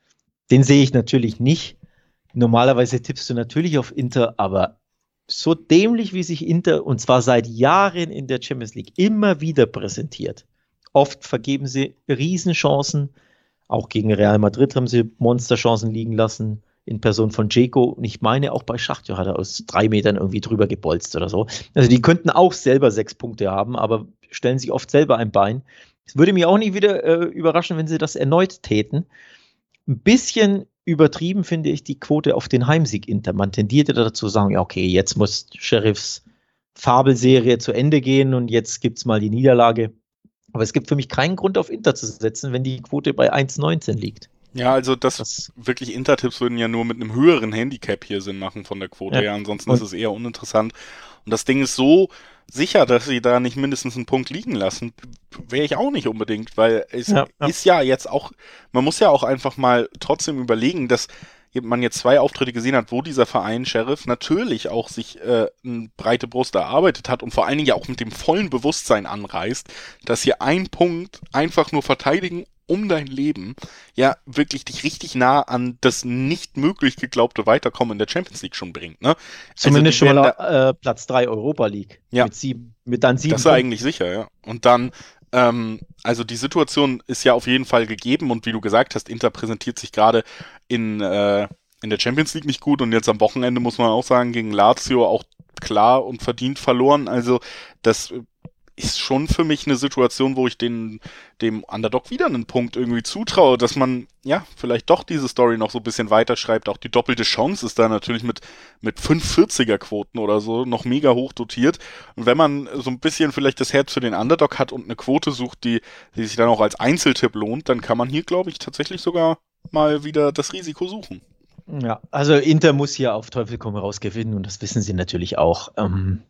den sehe ich natürlich nicht. Normalerweise tippst du natürlich auf Inter, aber so dämlich, wie sich Inter, und zwar seit Jahren in der Champions League, immer wieder präsentiert. Oft vergeben sie Riesenchancen. Auch gegen Real Madrid haben sie Monsterchancen liegen lassen, in Person von Dzeko. Und ich meine, auch bei Schachtja hat er aus drei Metern irgendwie drüber gebolzt oder so. Also die könnten auch selber sechs Punkte haben, aber stellen sich oft selber ein Bein. Es würde mich auch nicht wieder äh, überraschen, wenn sie das erneut täten. Ein bisschen übertrieben finde ich die Quote auf den Heimsieg Inter. Man tendierte dazu zu sagen, ja okay, jetzt muss Sheriffs Fabelserie zu Ende gehen und jetzt gibt es mal die Niederlage. Aber es gibt für mich keinen Grund, auf Inter zu setzen, wenn die Quote bei eins neunzehn liegt. Ja, also das, Das- wirklich Inter-Tipps würden ja nur mit einem höheren Handicap hier Sinn machen von der Quote Ja. her. Ansonsten Und- ist es eher uninteressant. Und das Ding ist so sicher, dass sie da nicht mindestens einen Punkt liegen lassen, wäre ich auch nicht unbedingt, weil es Ja, ja. ist ja jetzt auch, man muss ja auch einfach mal trotzdem überlegen, dass man jetzt zwei Auftritte gesehen hat, wo dieser Verein Sheriff natürlich auch sich äh, eine breite Brust erarbeitet hat und vor allen Dingen ja auch mit dem vollen Bewusstsein anreißt, dass hier ein Punkt einfach nur verteidigen um dein Leben ja wirklich dich richtig nah an das nicht möglich geglaubte Weiterkommen in der Champions League schon bringt. Ne? Zumindest also die schon mal werden da- äh, Platz drei Europa League. Ja. Mit sieben, mit dann sieben Das ist Punkten. eigentlich sicher, ja. Und dann, ähm, also die Situation ist ja auf jeden Fall gegeben und wie du gesagt hast, Inter präsentiert sich gerade in, äh, in der Champions League nicht gut und jetzt am Wochenende muss man auch sagen, gegen Lazio auch klar und verdient verloren. Also das ist schon für mich eine Situation, wo ich den, dem Underdog wieder einen Punkt irgendwie zutraue, dass man, ja, vielleicht doch diese Story noch so ein bisschen weiterschreibt. Auch die doppelte Chance ist da natürlich mit, mit fünf vierziger-Quoten oder so noch mega hoch dotiert. Und wenn man so ein bisschen vielleicht das Herz für den Underdog hat und eine Quote sucht, die, die sich dann auch als Einzeltipp lohnt, dann kann man hier, glaube ich, tatsächlich sogar mal wieder das Risiko suchen. Ja, also Inter muss hier auf Teufel komm raus gewinnen und das wissen sie natürlich auch. Ähm,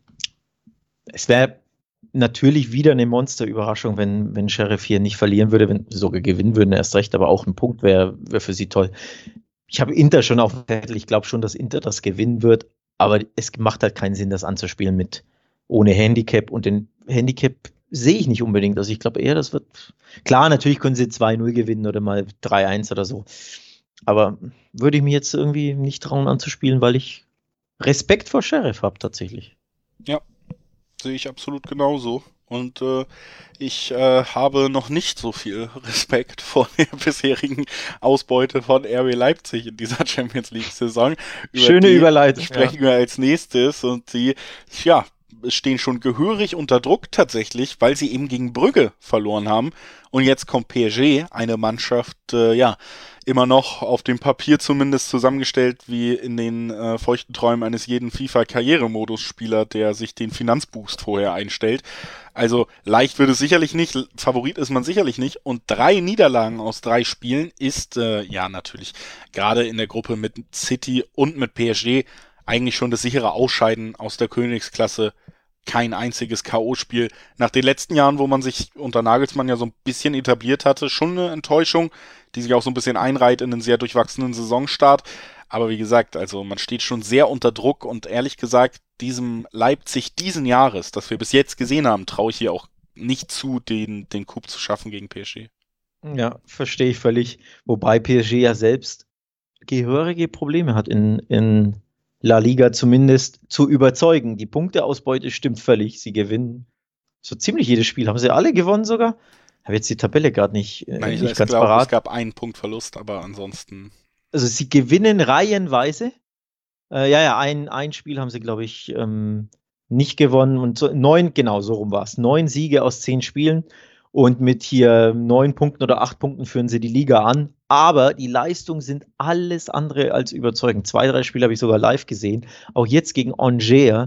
es wäre natürlich wieder eine Monsterüberraschung, wenn, wenn Sheriff hier nicht verlieren würde, wenn sie sogar gewinnen würden, erst recht, aber auch ein Punkt wäre wär für sie toll. Ich habe Inter schon auf dem Zettel, ich glaube schon, dass Inter das gewinnen wird, aber es macht halt keinen Sinn, das anzuspielen mit ohne Handicap und den Handicap sehe ich nicht unbedingt. Also ich glaube eher, das wird, klar, natürlich können sie zwei null gewinnen oder mal drei eins oder so, aber würde ich mir jetzt irgendwie nicht trauen anzuspielen, weil ich Respekt vor Sheriff habe tatsächlich. Sehe ich absolut genauso. Und äh, ich äh, habe noch nicht so viel Respekt vor der bisherigen Ausbeute von R B Leipzig in dieser Champions League-Saison. Über Schöne die Überleitung. sprechen wir als nächstes. Und die, ja, stehen schon gehörig unter Druck tatsächlich, weil sie eben gegen Brügge verloren haben. Und jetzt kommt P S G, eine Mannschaft, äh, ja, immer noch auf dem Papier zumindest zusammengestellt wie in den äh, feuchten Träumen eines jeden FIFA-Karrieremodus-Spieler, der sich den Finanzboost vorher einstellt. Also leicht wird es sicherlich nicht, Favorit ist man sicherlich nicht. Und drei Niederlagen aus drei Spielen ist, äh, ja natürlich, gerade in der Gruppe mit City und mit P S G eigentlich schon das sichere Ausscheiden aus der Königsklasse. Kein einziges K O-Spiel. Nach den letzten Jahren, wo man sich unter Nagelsmann ja so ein bisschen etabliert hatte, schon eine Enttäuschung, die sich auch so ein bisschen einreiht in einen sehr durchwachsenen Saisonstart. Aber wie gesagt, also man steht schon sehr unter Druck und ehrlich gesagt, diesem Leipzig diesen Jahres, das wir bis jetzt gesehen haben, traue ich hier auch nicht zu, den, den Coup zu schaffen gegen P S G. Ja, verstehe ich völlig. Wobei P S G ja selbst gehörige Probleme hat in, in La Liga zumindest zu überzeugen. Die Punkteausbeute stimmt völlig. Sie gewinnen so ziemlich jedes Spiel. Haben sie alle gewonnen sogar? Habe jetzt die Tabelle gerade nicht, äh, Nein, ich nicht ganz glaube, parat. es gab einen Punkt Verlust, aber ansonsten... Also sie gewinnen reihenweise. Äh, ja, ja, ein, ein Spiel haben sie, glaube ich, ähm, nicht gewonnen. Und so, neun, genau, so rum war es. Neun Siege aus zehn Spielen. Und mit hier neun Punkten oder acht Punkten führen sie die Liga an. Aber die Leistungen sind alles andere als überzeugend. Zwei, drei Spiele habe ich sogar live gesehen. Auch jetzt gegen Angers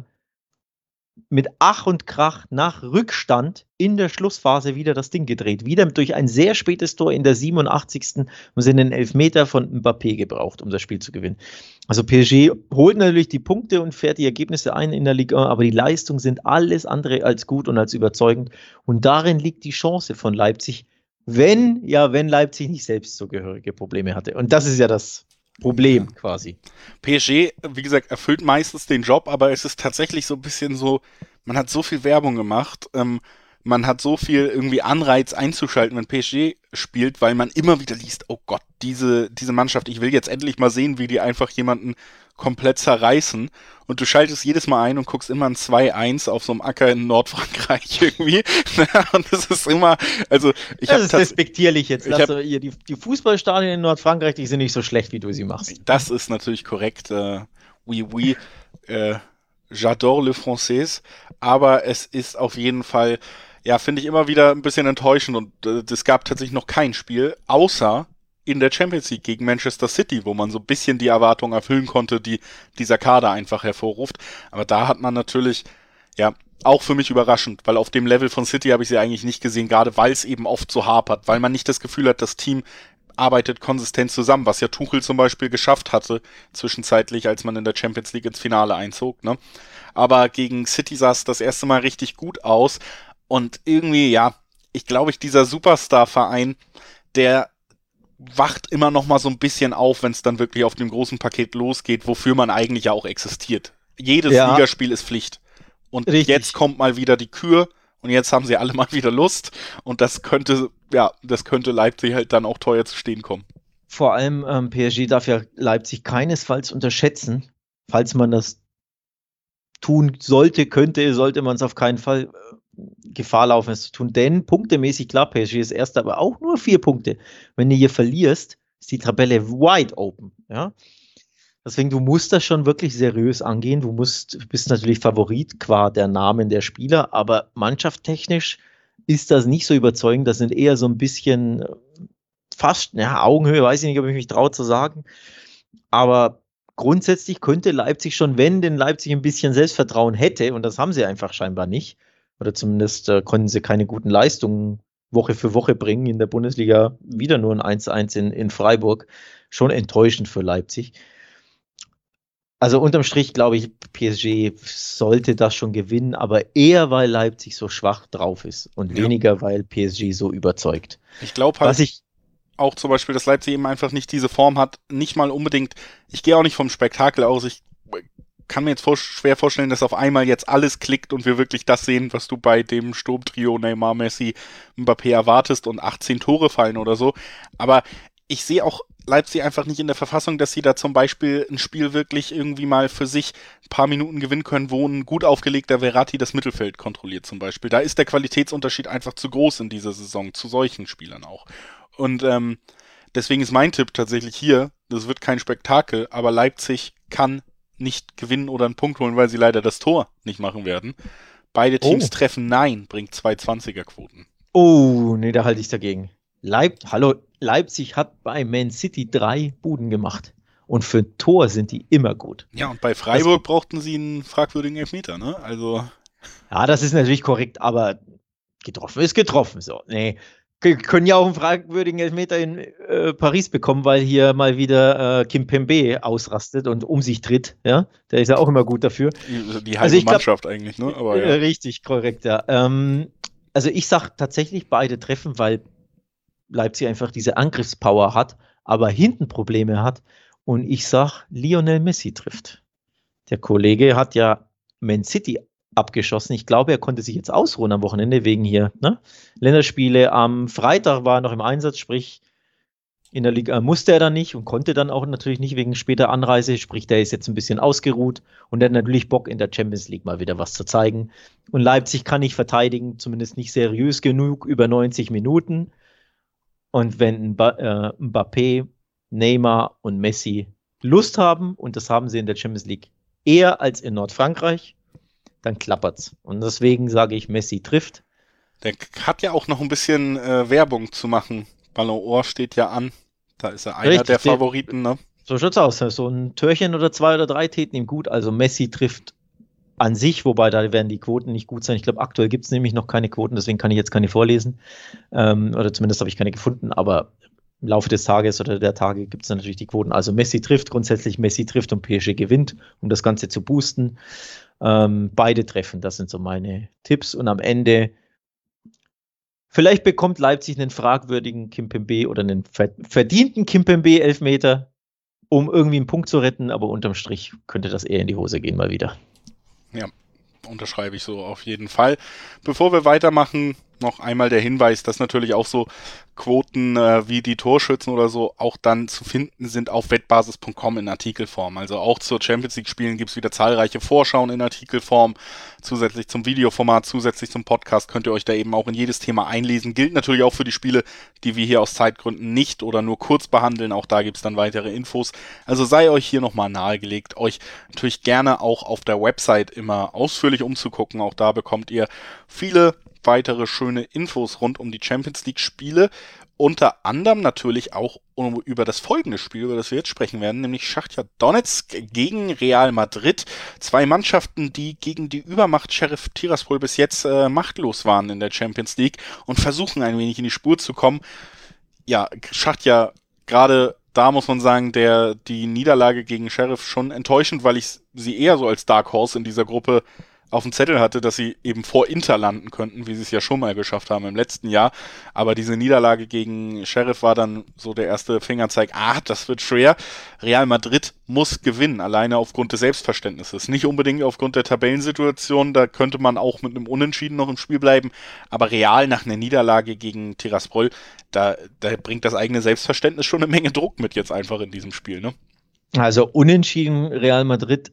mit Ach und Krach nach Rückstand in der Schlussphase wieder das Ding gedreht. Wieder durch ein sehr spätes Tor in der siebenundachtzigsten haben sie einen Elfmeter von Mbappé gebraucht, um das Spiel zu gewinnen. Also P S G holt natürlich die Punkte und fährt die Ergebnisse ein in der Liga, aber die Leistungen sind alles andere als gut und als überzeugend. Und darin liegt die Chance von Leipzig, wenn, ja, wenn Leipzig nicht selbst so gehörige Probleme hatte. Und das ist ja das Problem ja. quasi. P S G, wie gesagt, erfüllt meistens den Job, aber es ist tatsächlich so ein bisschen so, man hat so viel Werbung gemacht, ähm, man hat so viel irgendwie Anreiz einzuschalten, wenn P S G spielt, weil man immer wieder liest, oh Gott, diese, diese Mannschaft, ich will jetzt endlich mal sehen, wie die einfach jemanden komplett zerreißen. Und du schaltest jedes Mal ein und guckst immer ein zwei eins auf so einem Acker in Nordfrankreich irgendwie. Und das ist immer, also ich Das hab ist respektierlich jetzt. Lass hab, doch hier, die, die Fußballstadien in Nordfrankreich, die sind nicht so schlecht, wie du sie machst. Das ist natürlich korrekt. Äh, oui, oui. Äh, j'adore le français. Aber es ist auf jeden Fall, ja, finde ich immer wieder ein bisschen enttäuschend. Und es äh, gab tatsächlich noch kein Spiel, außer in der Champions League gegen Manchester City, wo man so ein bisschen die Erwartungen erfüllen konnte, die dieser Kader einfach hervorruft. Aber da hat man natürlich, ja, auch für mich überraschend, weil auf dem Level von City habe ich sie eigentlich nicht gesehen, gerade weil es eben oft so hapert, weil man nicht das Gefühl hat, das Team arbeitet konsistent zusammen, was ja Tuchel zum Beispiel geschafft hatte, zwischenzeitlich, als man in der Champions League ins Finale einzog, ne? Aber gegen City sah es das erste Mal richtig gut aus und irgendwie, ja, ich glaube, ich dieser Superstar-Verein, der wacht immer noch mal so ein bisschen auf, wenn es dann wirklich auf dem großen Paket losgeht, wofür man eigentlich ja auch existiert. Jedes ja. Ligaspiel ist Pflicht. Und Richtig. Jetzt kommt mal wieder die Kür und jetzt haben sie alle mal wieder Lust und das könnte, ja, das könnte Leipzig halt dann auch teuer zu stehen kommen. Vor allem ähm, P S G darf ja Leipzig keinesfalls unterschätzen. Falls man das tun sollte, könnte, sollte man es auf keinen Fall äh, Gefahr laufen, es zu tun. Denn punktemäßig, klar, P S G ist erster, aber auch nur vier Punkte. Wenn du hier verlierst, ist die Tabelle wide open. Ja? Deswegen, du musst das schon wirklich seriös angehen. Du musst, bist natürlich Favorit qua der Namen der Spieler, aber mannschaftstechnisch ist das nicht so überzeugend. Das sind eher so ein bisschen fast, ja, Augenhöhe, weiß ich nicht, ob ich mich traue zu sagen. Aber grundsätzlich könnte Leipzig schon, wenn denn Leipzig ein bisschen Selbstvertrauen hätte, und das haben sie einfach scheinbar nicht, oder zumindest äh, konnten sie keine guten Leistungen Woche für Woche bringen in der Bundesliga, wieder nur ein eins zu eins in, in Freiburg, schon enttäuschend für Leipzig. Also unterm Strich glaube ich, P S G sollte das schon gewinnen, aber eher, weil Leipzig so schwach drauf ist und ja. weniger, weil P S G so überzeugt. Ich glaube halt, Was ich, auch zum Beispiel, dass Leipzig eben einfach nicht diese Form hat, nicht mal unbedingt, ich gehe auch nicht vom Spektakel aus, ich kann mir jetzt vor, schwer vorstellen, dass auf einmal jetzt alles klickt und wir wirklich das sehen, was du bei dem Sturmtrio Neymar, Messi, Mbappé erwartest und achtzehn Tore fallen oder so, aber ich sehe auch Leipzig einfach nicht in der Verfassung, dass sie da zum Beispiel ein Spiel wirklich irgendwie mal für sich ein paar Minuten gewinnen können, wo ein gut aufgelegter Verratti das Mittelfeld kontrolliert zum Beispiel. Da ist der Qualitätsunterschied einfach zu groß in dieser Saison, zu solchen Spielern auch. Und ähm, deswegen ist mein Tipp tatsächlich hier, das wird kein Spektakel, aber Leipzig kann nicht gewinnen oder einen Punkt holen, weil sie leider das Tor nicht machen werden. Beide Teams Oh. treffen Nein, bringt zwei zwanziger-Quoten. Oh, nee, da halte ich dagegen. Leip Hallo, Leipzig hat bei Man City drei Buden gemacht. Und für ein Tor sind die immer gut. Ja, und bei Freiburg das, brauchten sie einen fragwürdigen Elfmeter, ne? Also. Ja, das ist natürlich korrekt, aber getroffen ist getroffen. So, nee. Wir können ja auch einen fragwürdigen Elfmeter in äh, Paris bekommen, weil hier mal wieder äh, Kimpembe ausrastet und um sich tritt. Ja, der ist ja auch immer gut dafür. Die, die halbe also ich Mannschaft glaub, eigentlich, ne? Aber, ja. Richtig, korrekt, ja. Ähm, also ich sage tatsächlich beide treffen, weil Leipzig einfach diese Angriffspower hat, aber hinten Probleme hat. Und ich sage, Lionel Messi trifft. Der Kollege hat ja Man City abgeschossen. Ich glaube, er konnte sich jetzt ausruhen am Wochenende wegen hier ne? Länderspiele. Am Freitag war er noch im Einsatz, sprich in der Liga musste er dann nicht und konnte dann auch natürlich nicht wegen später Anreise, sprich der ist jetzt ein bisschen ausgeruht und der hat natürlich Bock in der Champions League mal wieder was zu zeigen. Und Leipzig kann nicht verteidigen, zumindest nicht seriös genug über neunzig Minuten. Und wenn Mbappé, Neymar und Messi Lust haben, und das haben sie in der Champions League eher als in Nordfrankreich, dann klappert's. Und deswegen sage ich, Messi trifft. Der hat ja auch noch ein bisschen äh, Werbung zu machen. Ballon d'Or steht ja an. Da ist er einer Richtig, der Favoriten, ne? So schaut's aus. So ein Törchen oder zwei oder drei täten ihm gut. Also Messi trifft an sich, wobei da werden die Quoten nicht gut sein. Ich glaube, aktuell gibt es nämlich noch keine Quoten, deswegen kann ich jetzt keine vorlesen. Ähm, oder zumindest habe ich keine gefunden, aber im Laufe des Tages oder der Tage gibt es dann natürlich die Quoten. Also Messi trifft grundsätzlich, Messi trifft und P S G gewinnt, um das Ganze zu boosten. Ähm, beide treffen, das sind so meine Tipps. Und am Ende vielleicht bekommt Leipzig einen fragwürdigen Kimpembe oder einen verdienten Kimpembe-Elfmeter, um irgendwie einen Punkt zu retten, aber unterm Strich könnte das eher in die Hose gehen mal wieder. Ja, unterschreibe ich so auf jeden Fall. Bevor wir weitermachen, noch einmal der Hinweis, dass natürlich auch so Quoten äh, wie die Torschützen oder so auch dann zu finden sind auf wettbasis punkt com in Artikelform. Also auch zur Champions League Spielen gibt es wieder zahlreiche Vorschauen in Artikelform, zusätzlich zum Videoformat, zusätzlich zum Podcast könnt ihr euch da eben auch in jedes Thema einlesen. Gilt natürlich auch für die Spiele, die wir hier aus Zeitgründen nicht oder nur kurz behandeln. Auch da gibt es dann weitere Infos. Also sei euch hier nochmal nahegelegt, euch natürlich gerne auch auf der Website immer ausführlich umzugucken. Auch da bekommt ihr viele weitere schöne Infos rund um die Champions League Spiele. Unter anderem natürlich auch um, über das folgende Spiel, über das wir jetzt sprechen werden, nämlich Schachtar Donetsk gegen Real Madrid. Zwei Mannschaften, die gegen die Übermacht Sheriff Tiraspol bis jetzt äh, machtlos waren in der Champions League und versuchen ein wenig in die Spur zu kommen. Ja, Schachtar gerade da muss man sagen, der die Niederlage gegen Sheriff schon enttäuschend, weil ich sie eher so als Dark Horse in dieser Gruppe auf dem Zettel hatte, dass sie eben vor Inter landen könnten, wie sie es ja schon mal geschafft haben im letzten Jahr. Aber diese Niederlage gegen Sheriff war dann so der erste Fingerzeig, ah, das wird schwer. Real Madrid muss gewinnen, alleine aufgrund des Selbstverständnisses. Nicht unbedingt aufgrund der Tabellensituation, da könnte man auch mit einem Unentschieden noch im Spiel bleiben. Aber Real nach einer Niederlage gegen Tiraspol, da, da bringt das eigene Selbstverständnis schon eine Menge Druck mit jetzt einfach in diesem Spiel, ne? Also Unentschieden Real Madrid,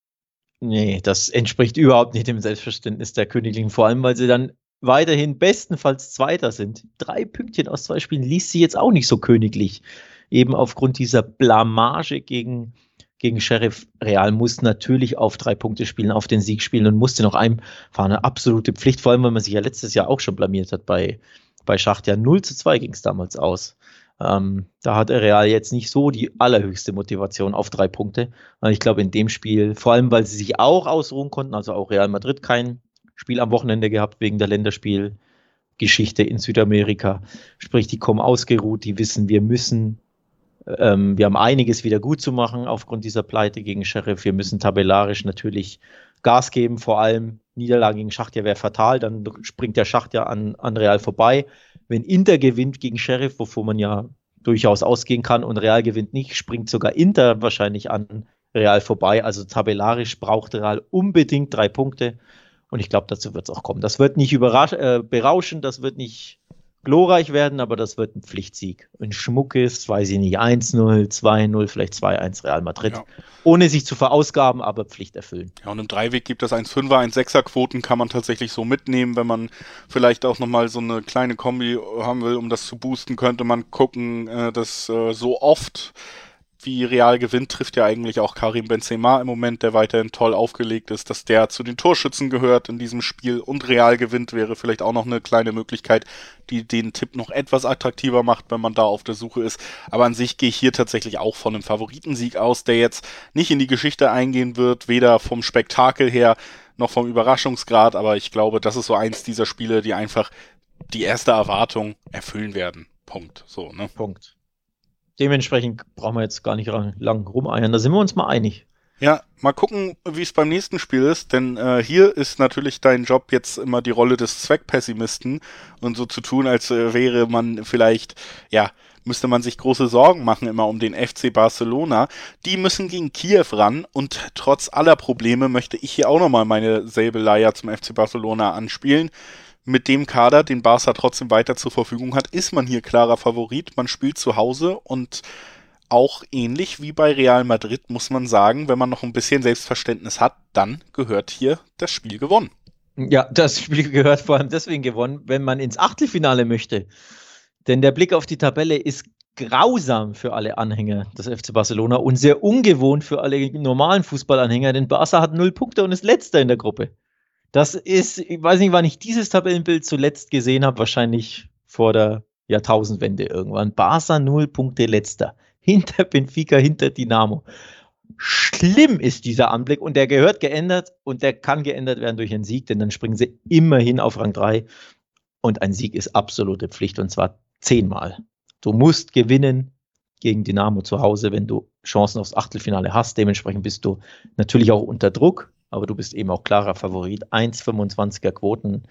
nee, das entspricht überhaupt nicht dem Selbstverständnis der Königlichen, vor allem, weil sie dann weiterhin bestenfalls Zweiter sind. Drei Pünktchen aus zwei Spielen liest sie jetzt auch nicht so königlich. Eben aufgrund dieser Blamage gegen, gegen Sheriff. Real muss natürlich auf drei Punkte spielen, auf den Sieg spielen und musste noch einfahren. Eine absolute Pflicht, vor allem, weil man sich ja letztes Jahr auch schon blamiert hat bei, bei Schachtar. null zu zwei ging es damals aus. Ähm, da hat Real jetzt nicht so die allerhöchste Motivation auf drei Punkte. Ich glaube, in dem Spiel, vor allem, weil sie sich auch ausruhen konnten, also auch Real Madrid kein Spiel am Wochenende gehabt wegen der Länderspielgeschichte in Südamerika. Sprich, die kommen ausgeruht, die wissen, wir müssen, ähm, wir haben einiges wieder gut zu machen aufgrund dieser Pleite gegen Sheriff. Wir müssen tabellarisch natürlich Gas geben, vor allem Niederlage gegen Schachtar wäre fatal, dann springt der Schachtar an, an Real vorbei. Wenn Inter gewinnt gegen Sheriff, wovon man ja durchaus ausgehen kann, und Real gewinnt nicht, springt sogar Inter wahrscheinlich an Real vorbei. Also tabellarisch braucht Real unbedingt drei Punkte. Und ich glaube, dazu wird es auch kommen. Das wird nicht überrasch- äh, berauschen, das wird nicht glorreich werden, aber das wird ein Pflichtsieg. Ein schmuckes, weiß ich nicht, eins null, zwei null, vielleicht zwei eins Real Madrid. Ja. Ohne sich zu verausgaben, aber Pflicht erfüllen. Ja, und im Dreiweg gibt es eins Komma fünfer, eins Komma sechser Quoten, kann man tatsächlich so mitnehmen. Wenn man vielleicht auch nochmal so eine kleine Kombi haben will, um das zu boosten, könnte man gucken, äh, dass äh, so oft wie Real gewinnt, trifft ja eigentlich auch Karim Benzema im Moment, der weiterhin toll aufgelegt ist, dass der zu den Torschützen gehört in diesem Spiel und Real gewinnt, wäre vielleicht auch noch eine kleine Möglichkeit, die den Tipp noch etwas attraktiver macht, wenn man da auf der Suche ist. Aber an sich gehe ich hier tatsächlich auch von einem Favoritensieg aus, der jetzt nicht in die Geschichte eingehen wird, weder vom Spektakel her noch vom Überraschungsgrad, aber ich glaube, das ist so eins dieser Spiele, die einfach die erste Erwartung erfüllen werden. Punkt. So, ne? Punkt. Dementsprechend brauchen wir jetzt gar nicht lang, lang rumeiern. Da sind wir uns mal einig. Ja, mal gucken, wie es beim nächsten Spiel ist, denn äh, hier ist natürlich dein Job jetzt immer die Rolle des Zweckpessimisten und so zu tun, als äh, wäre man vielleicht, ja, müsste man sich große Sorgen machen immer um den F C Barcelona. Die müssen gegen Kiew ran und trotz aller Probleme möchte ich hier auch nochmal meine Säbelleier zum F C Barcelona anspielen. Mit dem Kader, den Barca trotzdem weiter zur Verfügung hat, ist man hier klarer Favorit. Man spielt zu Hause und auch ähnlich wie bei Real Madrid muss man sagen, wenn man noch ein bisschen Selbstverständnis hat, dann gehört hier das Spiel gewonnen. Ja, das Spiel gehört vor allem deswegen gewonnen, wenn man ins Achtelfinale möchte. Denn der Blick auf die Tabelle ist grausam für alle Anhänger des F C Barcelona und sehr ungewohnt für alle normalen Fußballanhänger, denn Barca hat null Punkte und ist Letzter in der Gruppe. Das ist, ich weiß nicht, wann ich dieses Tabellenbild zuletzt gesehen habe, wahrscheinlich vor der Jahrtausendwende irgendwann. Barca null Punkte Letzter. Hinter Benfica, hinter Dynamo. Schlimm ist dieser Anblick und der gehört geändert und der kann geändert werden durch einen Sieg, denn dann springen sie immerhin auf Rang drei und ein Sieg ist absolute Pflicht und zwar zehnmal. Du musst gewinnen gegen Dynamo zu Hause, wenn du Chancen aufs Achtelfinale hast. Dementsprechend bist du natürlich auch unter Druck, aber du bist eben auch klarer Favorit. eins Komma fünfundzwanziger Quoten.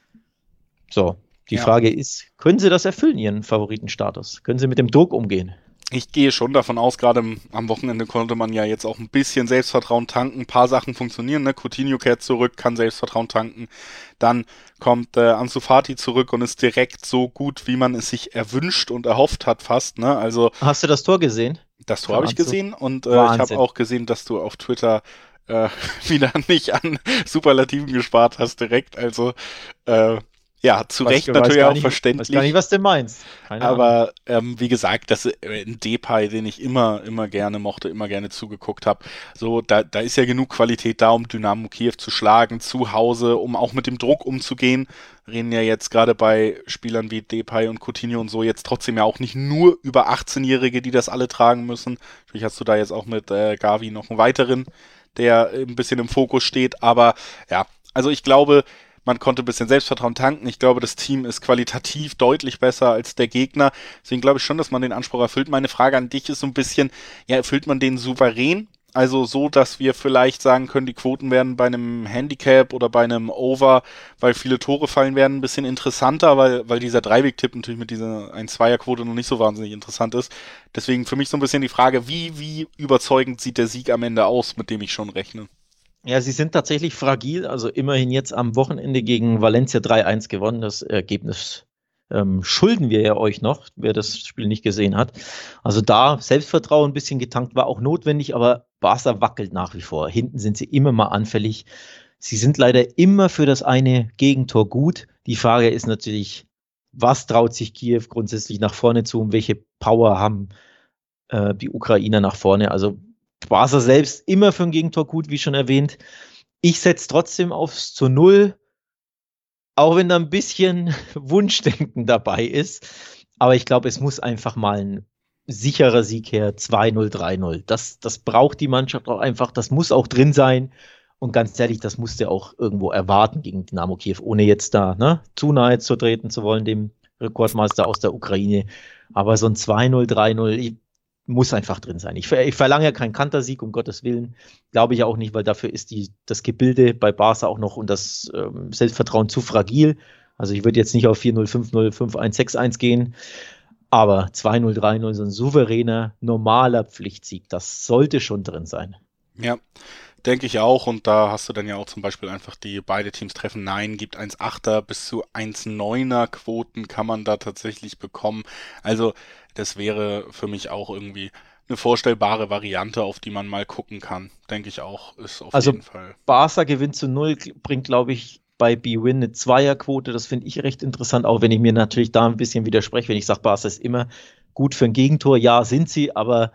So, die ja. Frage ist, können sie das erfüllen, ihren Favoritenstatus? Können sie mit dem Druck umgehen? Ich gehe schon davon aus, gerade am Wochenende konnte man ja jetzt auch ein bisschen Selbstvertrauen tanken. Ein paar Sachen funktionieren, ne? Coutinho kehrt zurück, kann Selbstvertrauen tanken. Dann kommt äh, Ansu Fati zurück und ist direkt so gut, wie man es sich erwünscht und erhofft hat fast. Ne? Also, hast du das Tor gesehen? Das Tor habe ich gesehen und äh, ich habe auch gesehen, dass du auf Twitter äh, wieder nicht an Superlativen gespart hast direkt. Also äh, ja, zu weiß, Recht natürlich auch nicht, verständlich. Ich weiß gar nicht, was du meinst. Keine aber ähm, wie gesagt, das äh, ein Depay, den ich immer, immer gerne mochte, immer gerne zugeguckt habe. So, da, da ist ja genug Qualität da, um Dynamo Kiew zu schlagen, zu Hause, um auch mit dem Druck umzugehen. Wir reden ja jetzt gerade bei Spielern wie Depay und Coutinho und so jetzt trotzdem ja auch nicht nur über achtzehnjährige, die das alle tragen müssen. Natürlich hast du da jetzt auch mit äh, Gavi noch einen weiteren, der ein bisschen im Fokus steht. Aber ja, also ich glaube, man konnte ein bisschen Selbstvertrauen tanken. Ich glaube, das Team ist qualitativ deutlich besser als der Gegner. Deswegen glaube ich schon, dass man den Anspruch erfüllt. Meine Frage an dich ist so ein bisschen, ja, erfüllt man den souverän? Also so, dass wir vielleicht sagen können, die Quoten werden bei einem Handicap oder bei einem Over, weil viele Tore fallen werden, ein bisschen interessanter, weil, weil dieser Dreiweg-Tipp natürlich mit dieser ein Zweier Quote noch nicht so wahnsinnig interessant ist. Deswegen für mich so ein bisschen die Frage, wie, wie überzeugend sieht der Sieg am Ende aus, mit dem ich schon rechne? Ja, sie sind tatsächlich fragil, also immerhin jetzt am Wochenende gegen Valencia drei eins gewonnen. Das Ergebnis ähm, schulden wir ja euch noch, wer das Spiel nicht gesehen hat. Also da Selbstvertrauen ein bisschen getankt war auch notwendig, aber Barca wackelt nach wie vor. Hinten sind sie immer mal anfällig. Sie sind leider immer für das eine Gegentor gut. Die Frage ist natürlich, was traut sich Kiew grundsätzlich nach vorne zu und welche Power haben äh, die Ukrainer nach vorne? Also Barca selbst immer für ein Gegentor gut, wie schon erwähnt. Ich setze trotzdem aufs zu Null, auch wenn da ein bisschen Wunschdenken dabei ist. Aber ich glaube, es muss einfach mal ein sicherer Sieg her, zwei null, drei null. Das, das braucht die Mannschaft auch einfach, das muss auch drin sein. Und ganz ehrlich, das musste auch irgendwo erwarten gegen Dynamo Kiew, ohne jetzt da ne, zu nahe zu treten zu wollen, dem Rekordmeister aus der Ukraine. Aber so ein zwei null, drei null, ich, muss einfach drin sein. Ich, ich verlange ja keinen Kantersieg, um Gottes Willen. Glaube ich auch nicht, weil dafür ist die, das Gebilde bei Barca auch noch und das ähm, Selbstvertrauen zu fragil. Also ich würde jetzt nicht auf vier null, fünf null, fünf eins, sechs eins gehen. Aber zwei null, drei null, so ein souveräner, normaler Pflichtsieg, das sollte schon drin sein. Ja, denke ich auch. Und da hast du dann ja auch zum Beispiel einfach die beide Teams treffen Nein, gibt eins Komma achter bis zu eins Komma neuner Quoten kann man da tatsächlich bekommen. Also das wäre für mich auch irgendwie eine vorstellbare Variante, auf die man mal gucken kann. Denke ich auch, ist auf also jeden Fall. Barca gewinnt zu null, bringt, glaube ich, bei B-Win eine Zweierquote. Das finde ich recht interessant, auch wenn ich mir natürlich da ein bisschen widerspreche, wenn ich sage, Barca ist immer gut für ein Gegentor. Ja, sind sie, aber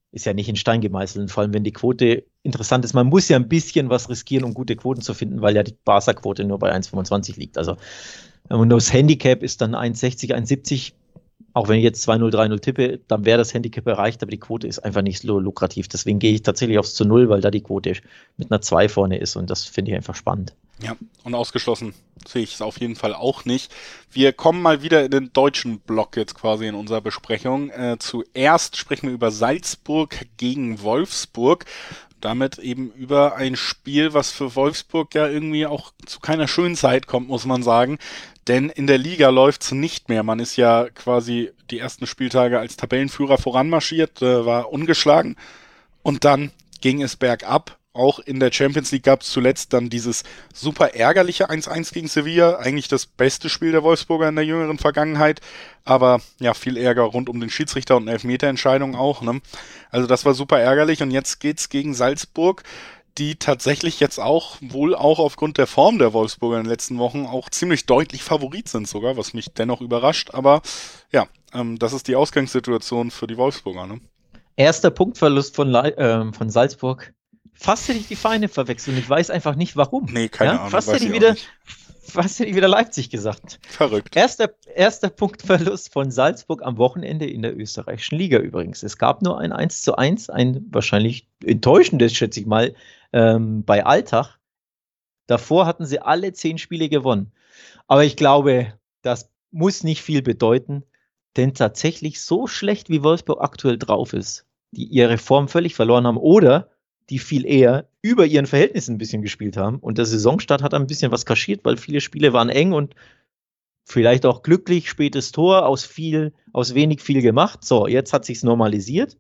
ist ja nicht in Stein gemeißelt. Vor allem, wenn die Quote interessant ist. Man muss ja ein bisschen was riskieren, um gute Quoten zu finden, weil ja die Barca-Quote nur bei eins Komma fünfundzwanzig liegt. Also, und das Handicap ist dann eins Komma sechzig, eins Komma siebzig. Auch wenn ich jetzt zwei null, drei null tippe, dann wäre das Handicap erreicht, aber die Quote ist einfach nicht so lukrativ. Deswegen gehe ich tatsächlich aufs zu null, weil da die Quote mit einer zwei vorne ist und das finde ich einfach spannend. Ja, und ausgeschlossen sehe ich es auf jeden Fall auch nicht. Wir kommen mal wieder in den deutschen Block jetzt quasi in unserer Besprechung. Äh, zuerst sprechen wir über Salzburg gegen Wolfsburg. Damit eben über ein Spiel, was für Wolfsburg ja irgendwie auch zu keiner schönen Zeit kommt, muss man sagen. Denn in der Liga läuft's nicht mehr. Man ist ja quasi die ersten Spieltage als Tabellenführer voranmarschiert, äh, war ungeschlagen. Und dann ging es bergab. Auch in der Champions League gab es zuletzt dann dieses super ärgerliche eins eins gegen Sevilla. Eigentlich das beste Spiel der Wolfsburger in der jüngeren Vergangenheit. Aber ja, viel Ärger rund um den Schiedsrichter und Elfmeterentscheidung auch. Ne? Also das war super ärgerlich. Und jetzt geht's gegen Salzburg, die tatsächlich jetzt auch, wohl auch aufgrund der Form der Wolfsburger in den letzten Wochen, auch ziemlich deutlich Favorit sind sogar, was mich dennoch überrascht. Aber ja, ähm, das ist die Ausgangssituation für die Wolfsburger. Ne? Erster Punktverlust von, Le- äh, von Salzburg. Fast hätte ich die Vereine verwechselt und ich weiß einfach nicht, warum. Nee, keine ja? Ahnung. Fast hätte ich wieder, fast hätte ich wieder Leipzig gesagt. Verrückt. Erster, erster Punktverlust von Salzburg am Wochenende in der österreichischen Liga übrigens. Es gab nur ein eins zu eins, ein wahrscheinlich enttäuschendes, schätze ich mal, ähm, bei Altach. Davor hatten sie alle zehn Spiele gewonnen. Aber ich glaube, das muss nicht viel bedeuten, denn tatsächlich so schlecht, wie Wolfsburg aktuell drauf ist, die ihre Form völlig verloren haben oder die viel eher über ihren Verhältnissen ein bisschen gespielt haben. Und der Saisonstart hat ein bisschen was kaschiert, weil viele Spiele waren eng und vielleicht auch glücklich, spätes Tor, aus viel, aus wenig viel gemacht. So, jetzt hat sich's normalisiert.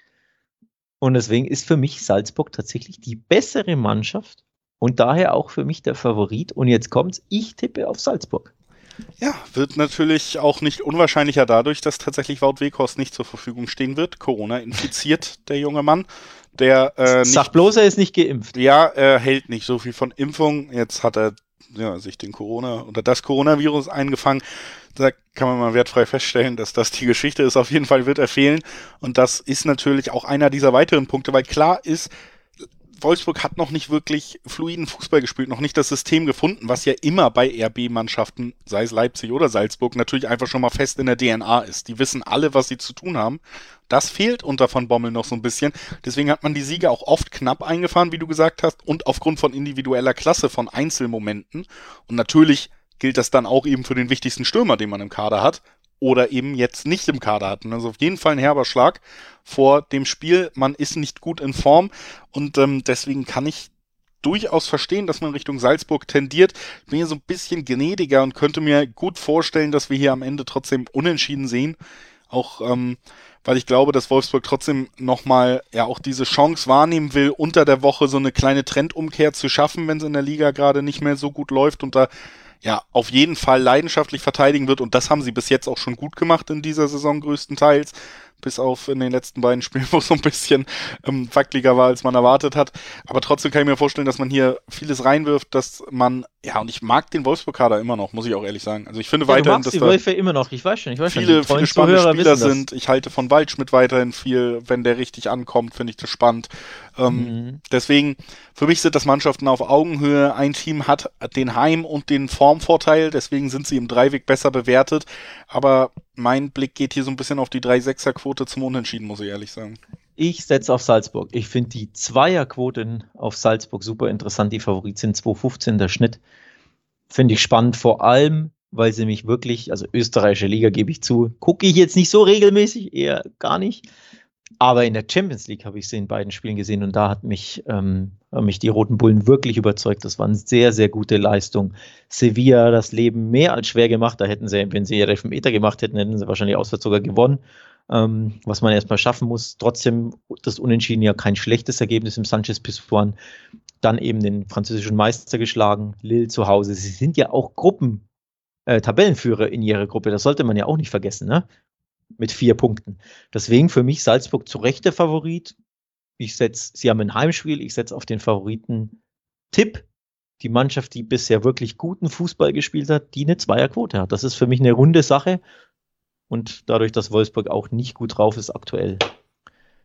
Und deswegen ist für mich Salzburg tatsächlich die bessere Mannschaft und daher auch für mich der Favorit. Und jetzt kommt's, ich tippe auf Salzburg. Ja, wird natürlich auch nicht unwahrscheinlicher dadurch, dass tatsächlich Wout Weghorst nicht zur Verfügung stehen wird. Corona infiziert, der junge Mann. Der, äh, nicht, Sag bloß, er ist nicht geimpft. Ja, er hält nicht so viel von Impfung. Jetzt hat er ja, sich den Corona oder das Coronavirus eingefangen. Da kann man mal wertfrei feststellen, dass das die Geschichte ist. Auf jeden Fall wird er fehlen. Und das ist natürlich auch einer dieser weiteren Punkte, weil klar ist, Wolfsburg hat noch nicht wirklich fluiden Fußball gespielt, noch nicht das System gefunden, was ja immer bei R B-Mannschaften, sei es Leipzig oder Salzburg, natürlich einfach schon mal fest in der D N A ist. Die wissen alle, was sie zu tun haben. Das fehlt unter Van Bommel noch so ein bisschen. Deswegen hat man die Siege auch oft knapp eingefahren, wie du gesagt hast, und aufgrund von individueller Klasse von Einzelmomenten. Und natürlich gilt das dann auch eben für den wichtigsten Stürmer, den man im Kader hat. Oder eben jetzt nicht im Kader hatten. Also auf jeden Fall ein herber Schlag vor dem Spiel. Man ist nicht gut in Form und ähm, deswegen kann ich durchaus verstehen, dass man Richtung Salzburg tendiert. Ich bin hier so ein bisschen gnädiger und könnte mir gut vorstellen, dass wir hier am Ende trotzdem unentschieden sehen. Auch ähm, weil ich glaube, dass Wolfsburg trotzdem nochmal ja auch diese Chance wahrnehmen will, unter der Woche so eine kleine Trendumkehr zu schaffen, wenn es in der Liga gerade nicht mehr so gut läuft und da ja, auf jeden Fall leidenschaftlich verteidigen wird. Und das haben sie bis jetzt auch schon gut gemacht in dieser Saison größtenteils. Bis auf in den letzten beiden Spielen, wo es so ein bisschen ähm, wackeliger war, als man erwartet hat. Aber trotzdem kann ich mir vorstellen, dass man hier vieles reinwirft, dass man, ja, und ich mag den Wolfsburg-Kader immer noch, muss ich auch ehrlich sagen. Also ich finde ja, weiterhin, dass die da Wölfe immer noch, ich weiß schon, ich weiß viele, schon, viele spannende Zuhörer Spieler wissen das. sind. Ich halte von Waldschmidt weiterhin viel, wenn der richtig ankommt, finde ich das spannend. Ähm, Mhm. Deswegen, für mich sind das Mannschaften auf Augenhöhe. Ein Team hat den Heim- und den Formvorteil, deswegen sind sie im Dreiweg besser bewertet. Aber mein Blick geht hier so ein bisschen auf die drei Komma sechser Quote zum Unentschieden, muss ich ehrlich sagen. Ich setze auf Salzburg. Ich finde die Zweierquoten auf Salzburg super interessant. Die Favorit sind zwei Komma fünfzehn der Schnitt. Finde ich spannend, vor allem, weil sie mich wirklich, also österreichische Liga gebe ich zu, gucke ich jetzt nicht so regelmäßig, eher gar nicht. Aber in der Champions League habe ich sie in beiden Spielen gesehen und da hat mich, ähm, haben mich die Roten Bullen wirklich überzeugt. Das war eine sehr, sehr gute Leistung. Sevilla das Leben mehr als schwer gemacht. Da hätten sie, wenn sie ihre Elfmeter gemacht hätten, hätten sie wahrscheinlich auswärts sogar gewonnen. Ähm, was man erstmal schaffen muss. Trotzdem das Unentschieden ja kein schlechtes Ergebnis im Sanchez-Pizjuan. Dann eben den französischen Meister geschlagen, Lille zu Hause. Sie sind ja auch Gruppen, äh, Tabellenführer in ihrer Gruppe. Das sollte man ja auch nicht vergessen, ne? Mit vier Punkten. Deswegen für mich Salzburg zu Recht der Favorit. Ich setze, sie haben ein Heimspiel, ich setze auf den Favoriten Tipp. Die Mannschaft, die bisher wirklich guten Fußball gespielt hat, die eine Zweierquote hat. Das ist für mich eine runde Sache. Und dadurch, dass Wolfsburg auch nicht gut drauf ist aktuell,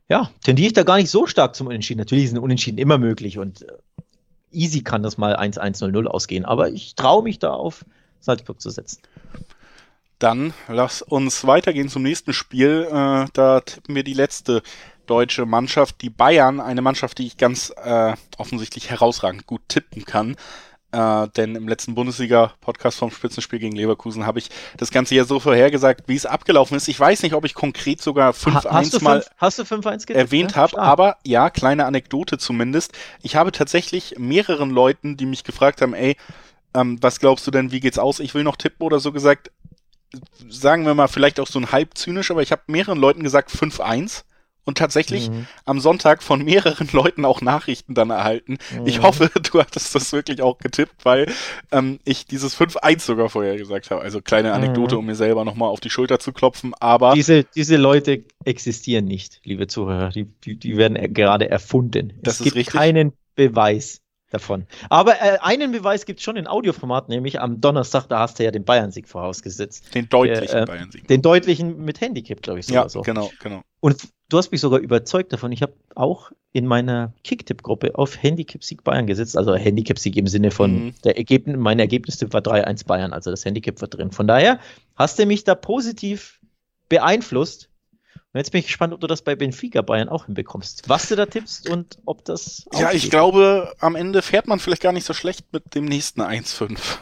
Ja, tendiere ich da gar nicht so stark zum Unentschieden. Natürlich ist ein Unentschieden immer möglich und äh, easy kann das mal eins eins null null ausgehen, aber ich traue mich da auf Salzburg zu setzen. Dann lass uns weitergehen zum nächsten Spiel. Äh, da tippen wir die letzte deutsche Mannschaft, die Bayern, eine Mannschaft, die ich ganz äh, offensichtlich herausragend gut tippen kann. Äh, denn im letzten Bundesliga-Podcast vom Spitzenspiel gegen Leverkusen habe ich das Ganze ja so vorhergesagt, wie es abgelaufen ist. Ich weiß nicht, ob ich konkret sogar fünf eins ha, mal hast du fünf eins erwähnt ja? habe, aber ja, kleine Anekdote zumindest. Ich habe tatsächlich mehreren Leuten, die mich gefragt haben, ey, ähm, was glaubst du denn, wie geht's aus? Ich will noch tippen oder so gesagt, sagen wir mal, vielleicht auch so ein halb zynisch, aber ich habe mehreren Leuten gesagt fünf eins und tatsächlich mhm. am Sonntag von mehreren Leuten auch Nachrichten dann erhalten. Mhm. Ich hoffe, du hattest das wirklich auch getippt, weil ähm, ich dieses fünf eins sogar vorher gesagt habe. Also kleine Anekdote, mhm. um mir selber nochmal auf die Schulter zu klopfen, aber... Diese, diese Leute existieren nicht, liebe Zuhörer. Die, die, die werden gerade erfunden. Das es ist gibt richtig. Keinen Beweis davon. Aber äh, einen Beweis gibt es schon in Audioformat, nämlich am Donnerstag, da hast du ja den Bayern-Sieg vorausgesetzt. Den deutlichen Der, äh, Bayern-Sieg. Den deutlichen mit Handicap, glaube ich, sogar ja, so. genau, genau. Und du hast mich sogar überzeugt davon. Ich habe auch in meiner Kicktipp-Gruppe auf Handicap-Sieg Bayern gesetzt. Also Handicap-Sieg im Sinne von, mhm. der Ergebnis, mein Ergebnistipp war drei eins Bayern, also das Handicap war drin. Von daher hast du mich da positiv beeinflusst. Und jetzt bin ich gespannt, ob du das bei Benfica Bayern auch hinbekommst. Was du da tippst und ob das Ja, ich glaube, am Ende fährt man vielleicht gar nicht so schlecht mit dem nächsten eins fünf.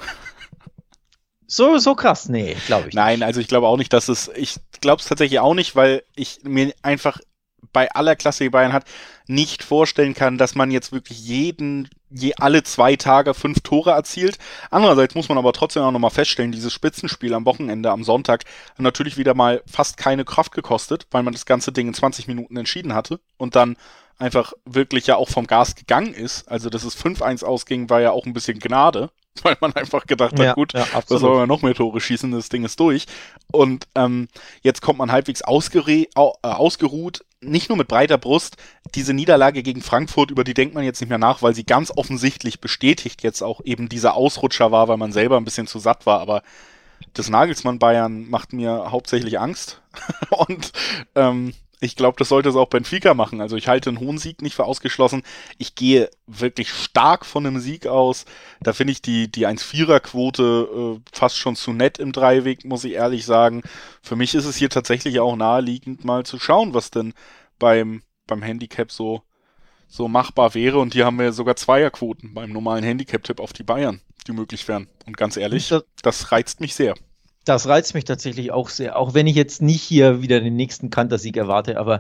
So, so krass? Nee, glaube ich nicht. Nein, also ich glaube auch nicht, dass es, ich glaube es tatsächlich auch nicht, weil ich mir einfach bei aller Klasse, die Bayern hat, nicht vorstellen kann, dass man jetzt wirklich jeden, je alle zwei Tage fünf Tore erzielt. Andererseits muss man aber trotzdem auch nochmal feststellen, dieses Spitzenspiel am Wochenende, am Sonntag, hat natürlich wieder mal fast keine Kraft gekostet, weil man das ganze Ding in zwanzig Minuten entschieden hatte und dann einfach wirklich ja auch vom Gas gegangen ist. Also, dass es fünf eins ausging, war ja auch ein bisschen Gnade, weil man einfach gedacht hat, ja, gut, ja, was soll man noch mehr Tore schießen, das Ding ist durch. Und ähm, jetzt kommt man halbwegs ausgere- au- äh, ausgeruht, nicht nur mit breiter Brust. Diese Niederlage gegen Frankfurt, über die denkt man jetzt nicht mehr nach, weil sie ganz offensichtlich bestätigt jetzt auch eben dieser Ausrutscher war, weil man selber ein bisschen zu satt war, aber das Nagelsmann-Bayern macht mir hauptsächlich Angst. Und ähm, ich glaube, das sollte es auch Benfica machen. Also ich halte einen hohen Sieg nicht für ausgeschlossen. Ich gehe wirklich stark von einem Sieg aus. Da finde ich die, die eins Komma vierer Quote äh, fast schon zu nett im Dreiweg, muss ich ehrlich sagen. Für mich ist es hier tatsächlich auch naheliegend, mal zu schauen, was denn beim, beim Handicap so, so machbar wäre. Und hier haben wir sogar Zweierquoten beim normalen Handicap-Tipp auf die Bayern, die möglich wären. Und ganz ehrlich, das, das reizt mich sehr. Das reizt mich tatsächlich auch sehr, auch wenn ich jetzt nicht hier wieder den nächsten Kantersieg erwarte, aber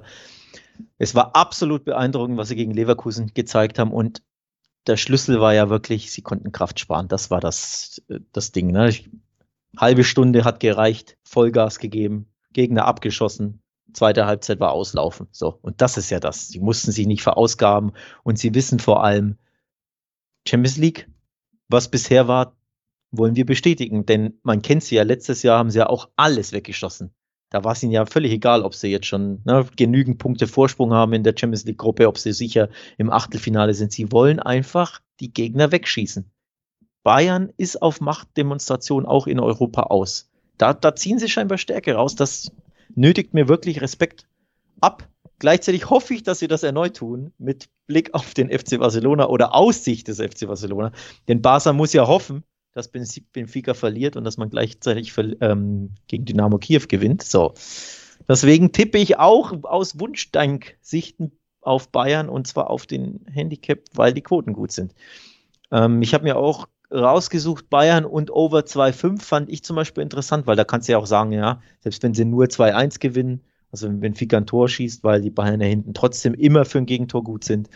es war absolut beeindruckend, was sie gegen Leverkusen gezeigt haben und der Schlüssel war ja wirklich, sie konnten Kraft sparen, das war das, das Ding. Ne? Ich, halbe Stunde hat gereicht, Vollgas gegeben, Gegner abgeschossen, zweite Halbzeit war auslaufen. So, und das ist ja das, sie mussten sich nicht verausgaben und sie wissen vor allem, Champions League, was bisher war, wollen wir bestätigen, denn man kennt sie ja, letztes Jahr haben sie ja auch alles weggeschossen. Da war es ihnen ja völlig egal, ob sie jetzt schon ne, genügend Punkte Vorsprung haben in der Champions League Gruppe, ob sie sicher im Achtelfinale sind. Sie wollen einfach die Gegner wegschießen. Bayern ist auf Machtdemonstration auch in Europa aus. Da, da ziehen sie scheinbar Stärke raus. Das nötigt mir wirklich Respekt ab. Gleichzeitig hoffe ich, dass sie das erneut tun, mit Blick auf den F C Barcelona oder Aussicht des F C Barcelona. Denn Barca muss ja hoffen, dass Benfica verliert und dass man gleichzeitig für, ähm, gegen Dynamo Kiew gewinnt. So. Deswegen tippe ich auch aus Wunschdank-Sichten auf Bayern und zwar auf den Handicap, weil die Quoten gut sind. Ähm, ich habe mir auch rausgesucht, Bayern und Over zwei Komma fünf fand ich zum Beispiel interessant, weil da kannst du ja auch sagen, ja, selbst wenn sie nur zwei eins gewinnen, also wenn Benfica ein Tor schießt, weil die Bayern da hinten trotzdem immer für ein Gegentor gut sind.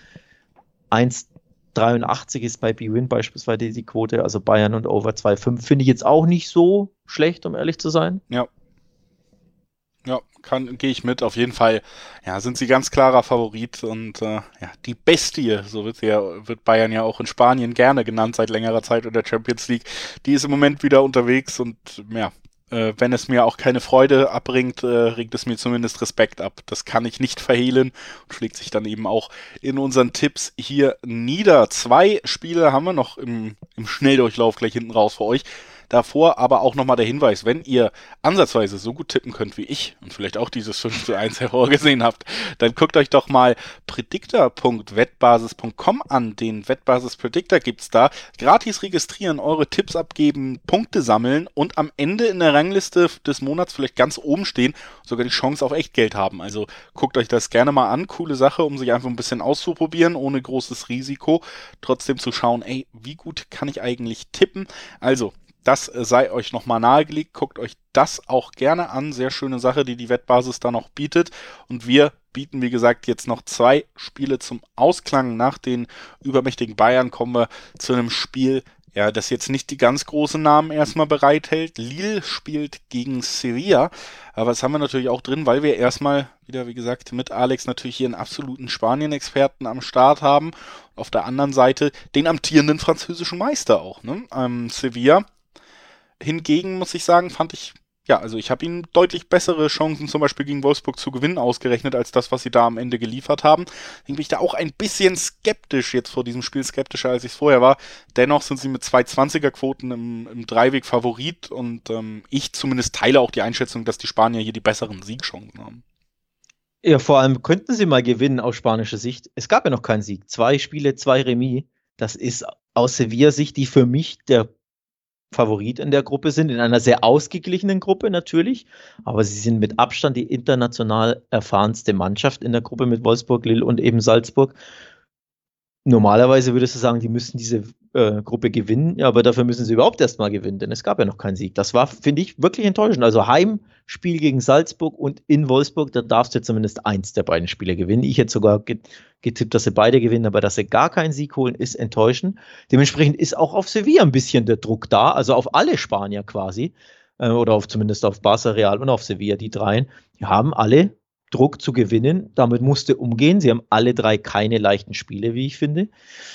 eins Komma dreiundachtzig ist bei B-Win beispielsweise die Quote, also Bayern und Over zwei Komma fünf finde ich jetzt auch nicht so schlecht, um ehrlich zu sein. Ja. Ja, kann, gehe ich mit, auf jeden Fall. Ja, sind sie ganz klarer Favorit und äh, ja, die Bestie, so wird, ja, wird Bayern ja auch in Spanien gerne genannt seit längerer Zeit in der Champions League. Die ist im Moment wieder unterwegs und ja, äh, wenn es mir auch keine Freude abbringt, äh, regt es mir zumindest Respekt ab. Das kann ich nicht verhehlen und schlägt sich dann eben auch in unseren Tipps hier nieder. Zwei Spiele haben wir noch im, im Schnelldurchlauf gleich hinten raus für euch. Davor aber auch nochmal der Hinweis, wenn ihr ansatzweise so gut tippen könnt wie ich und vielleicht auch dieses fünf zu eins hervorgesehen habt, dann guckt euch doch mal predictor punkt wettbasis punkt com an. Den Wettbasis Predictor gibt's da. Gratis registrieren, eure Tipps abgeben, Punkte sammeln und am Ende in der Rangliste des Monats vielleicht ganz oben stehen, sogar die Chance auf Echtgeld haben. Also guckt euch das gerne mal an. Coole Sache, um sich einfach ein bisschen auszuprobieren, ohne großes Risiko. Trotzdem zu schauen, ey, wie gut kann ich eigentlich tippen? Also, das sei euch nochmal nahegelegt. Guckt euch das auch gerne an. Sehr schöne Sache, die die Wettbasis da noch bietet. Und wir bieten, wie gesagt, jetzt noch zwei Spiele zum Ausklang. Nach den übermächtigen Bayern kommen wir zu einem Spiel, ja, das jetzt nicht die ganz großen Namen erstmal bereithält. Lille spielt gegen Sevilla. Aber das haben wir natürlich auch drin, weil wir erstmal wieder, wie gesagt, mit Alex natürlich hier einen absoluten Spanien-Experten am Start haben. Auf der anderen Seite den amtierenden französischen Meister auch, ne? Ähm, Sevilla. Hingegen muss ich sagen, fand ich, ja, also ich habe ihnen deutlich bessere Chancen zum Beispiel gegen Wolfsburg zu gewinnen ausgerechnet, als das, was sie da am Ende geliefert haben. Deswegen bin ich da auch ein bisschen skeptisch jetzt vor diesem Spiel, skeptischer als ich es vorher war. Dennoch sind sie mit zwei zwanziger-Quoten im, im Dreiweg Favorit und ähm, ich zumindest teile auch die Einschätzung, dass die Spanier hier die besseren Siegchancen haben. Ja, vor allem könnten sie mal gewinnen aus spanischer Sicht. Es gab ja noch keinen Sieg. Zwei Spiele, zwei Remis. Das ist aus Sevilla-Sicht, die für mich der Favorit in der Gruppe sind, in einer sehr ausgeglichenen Gruppe natürlich, aber sie sind mit Abstand die international erfahrenste Mannschaft in der Gruppe mit Wolfsburg, Lille und eben Salzburg. Normalerweise würdest du sagen, die müssten diese äh, Gruppe gewinnen, ja, aber dafür müssen sie überhaupt erst mal gewinnen, denn es gab ja noch keinen Sieg. Das war, finde ich, wirklich enttäuschend. Also Heimspiel gegen Salzburg und in Wolfsburg, da darfst du zumindest eins der beiden Spiele gewinnen. Ich hätte sogar getippt, dass sie beide gewinnen, aber dass sie gar keinen Sieg holen, ist enttäuschend. Dementsprechend ist auch auf Sevilla ein bisschen der Druck da, also auf alle Spanier quasi, äh, oder auf zumindest auf Barça, Real und auf Sevilla, die dreien, die haben alle Druck zu gewinnen. Damit musste umgehen. Sie haben alle drei keine leichten Spiele, wie ich finde.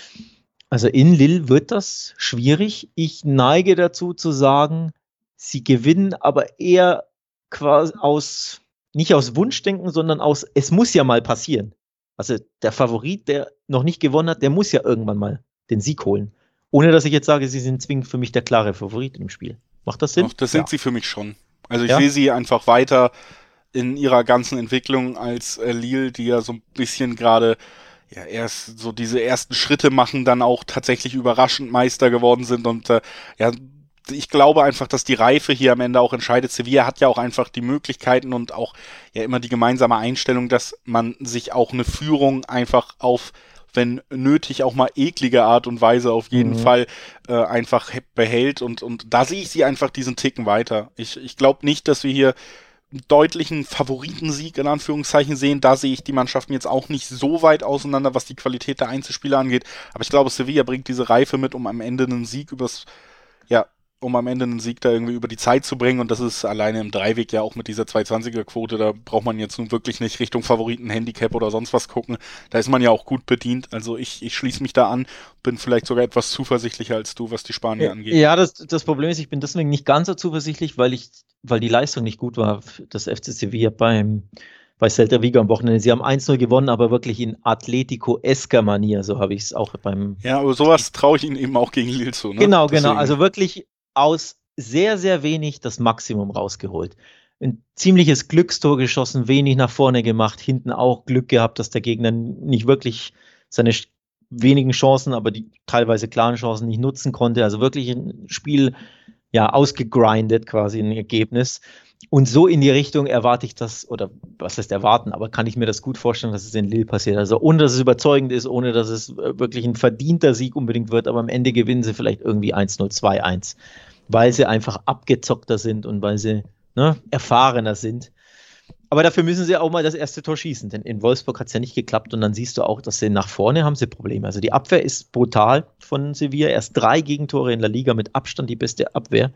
Also in Lille wird das schwierig. Ich neige dazu zu sagen, sie gewinnen, aber eher quasi aus, nicht aus Wunschdenken, sondern aus, es muss ja mal passieren. Also der Favorit, der noch nicht gewonnen hat, der muss ja irgendwann mal den Sieg holen. Ohne dass ich jetzt sage, sie sind zwingend für mich der klare Favorit im Spiel. Macht das Sinn? Doch, das sind ja. sie für mich schon. Also ich ja? sehe sie einfach weiter in ihrer ganzen Entwicklung als äh, Lille, die ja so ein bisschen gerade ja erst so diese ersten Schritte machen, dann auch tatsächlich überraschend Meister geworden sind und äh, ja, ich glaube einfach, dass die Reife hier am Ende auch entscheidet. Sevilla hat ja auch einfach die Möglichkeiten und auch ja immer die gemeinsame Einstellung, dass man sich auch eine Führung einfach auf, wenn nötig, auch mal eklige Art und Weise auf jeden mhm. Fall äh, einfach behält und und da sehe ich sie einfach diesen Ticken weiter. Ich ich glaube nicht, dass wir hier deutlichen Favoritensieg in Anführungszeichen sehen. Da sehe ich die Mannschaften jetzt auch nicht so weit auseinander, was die Qualität der Einzelspieler angeht. Aber ich glaube, Sevilla bringt diese Reife mit, um am Ende einen Sieg übers, ja, um am Ende einen Sieg da irgendwie über die Zeit zu bringen. Und das ist alleine im Dreiweg ja auch mit dieser zwei zwanziger-Quote. Da braucht man jetzt nun wirklich nicht Richtung Favoriten, Handicap oder sonst was gucken. Da ist man ja auch gut bedient. Also ich, ich schließe mich da an, bin vielleicht sogar etwas zuversichtlicher als du, was die Spanier angeht. Ja, das, das Problem ist, ich bin deswegen nicht ganz so zuversichtlich, weil ich, weil die Leistung nicht gut war, das F C Sevilla beim bei Celta Vigo am Wochenende. Sie haben eins null gewonnen, aber wirklich in Atletico-esker Manier, so habe ich es auch beim... Ja, aber sowas traue ich ihnen eben auch gegen Lille zu. Ne? Genau, Deswegen. genau, also wirklich aus sehr, sehr wenig das Maximum rausgeholt. Ein ziemliches Glückstor geschossen, wenig nach vorne gemacht, hinten auch Glück gehabt, dass der Gegner nicht wirklich seine wenigen Chancen, aber die teilweise klaren Chancen nicht nutzen konnte. Also wirklich ein Spiel, ja, ausgegrindet quasi, ein Ergebnis. Und so in die Richtung erwarte ich das, oder was heißt erwarten, aber kann ich mir das gut vorstellen, dass es in Lille passiert. Also ohne, dass es überzeugend ist, ohne, dass es wirklich ein verdienter Sieg unbedingt wird, aber am Ende gewinnen sie vielleicht irgendwie eins null, zwei eins, weil sie einfach abgezockter sind und weil sie ne, erfahrener sind. Aber dafür müssen sie auch mal das erste Tor schießen, denn in Wolfsburg hat es ja nicht geklappt und dann siehst du auch, dass sie nach vorne haben sie Probleme. Also die Abwehr ist brutal von Sevilla, erst drei Gegentore in der Liga, mit Abstand die beste Abwehr.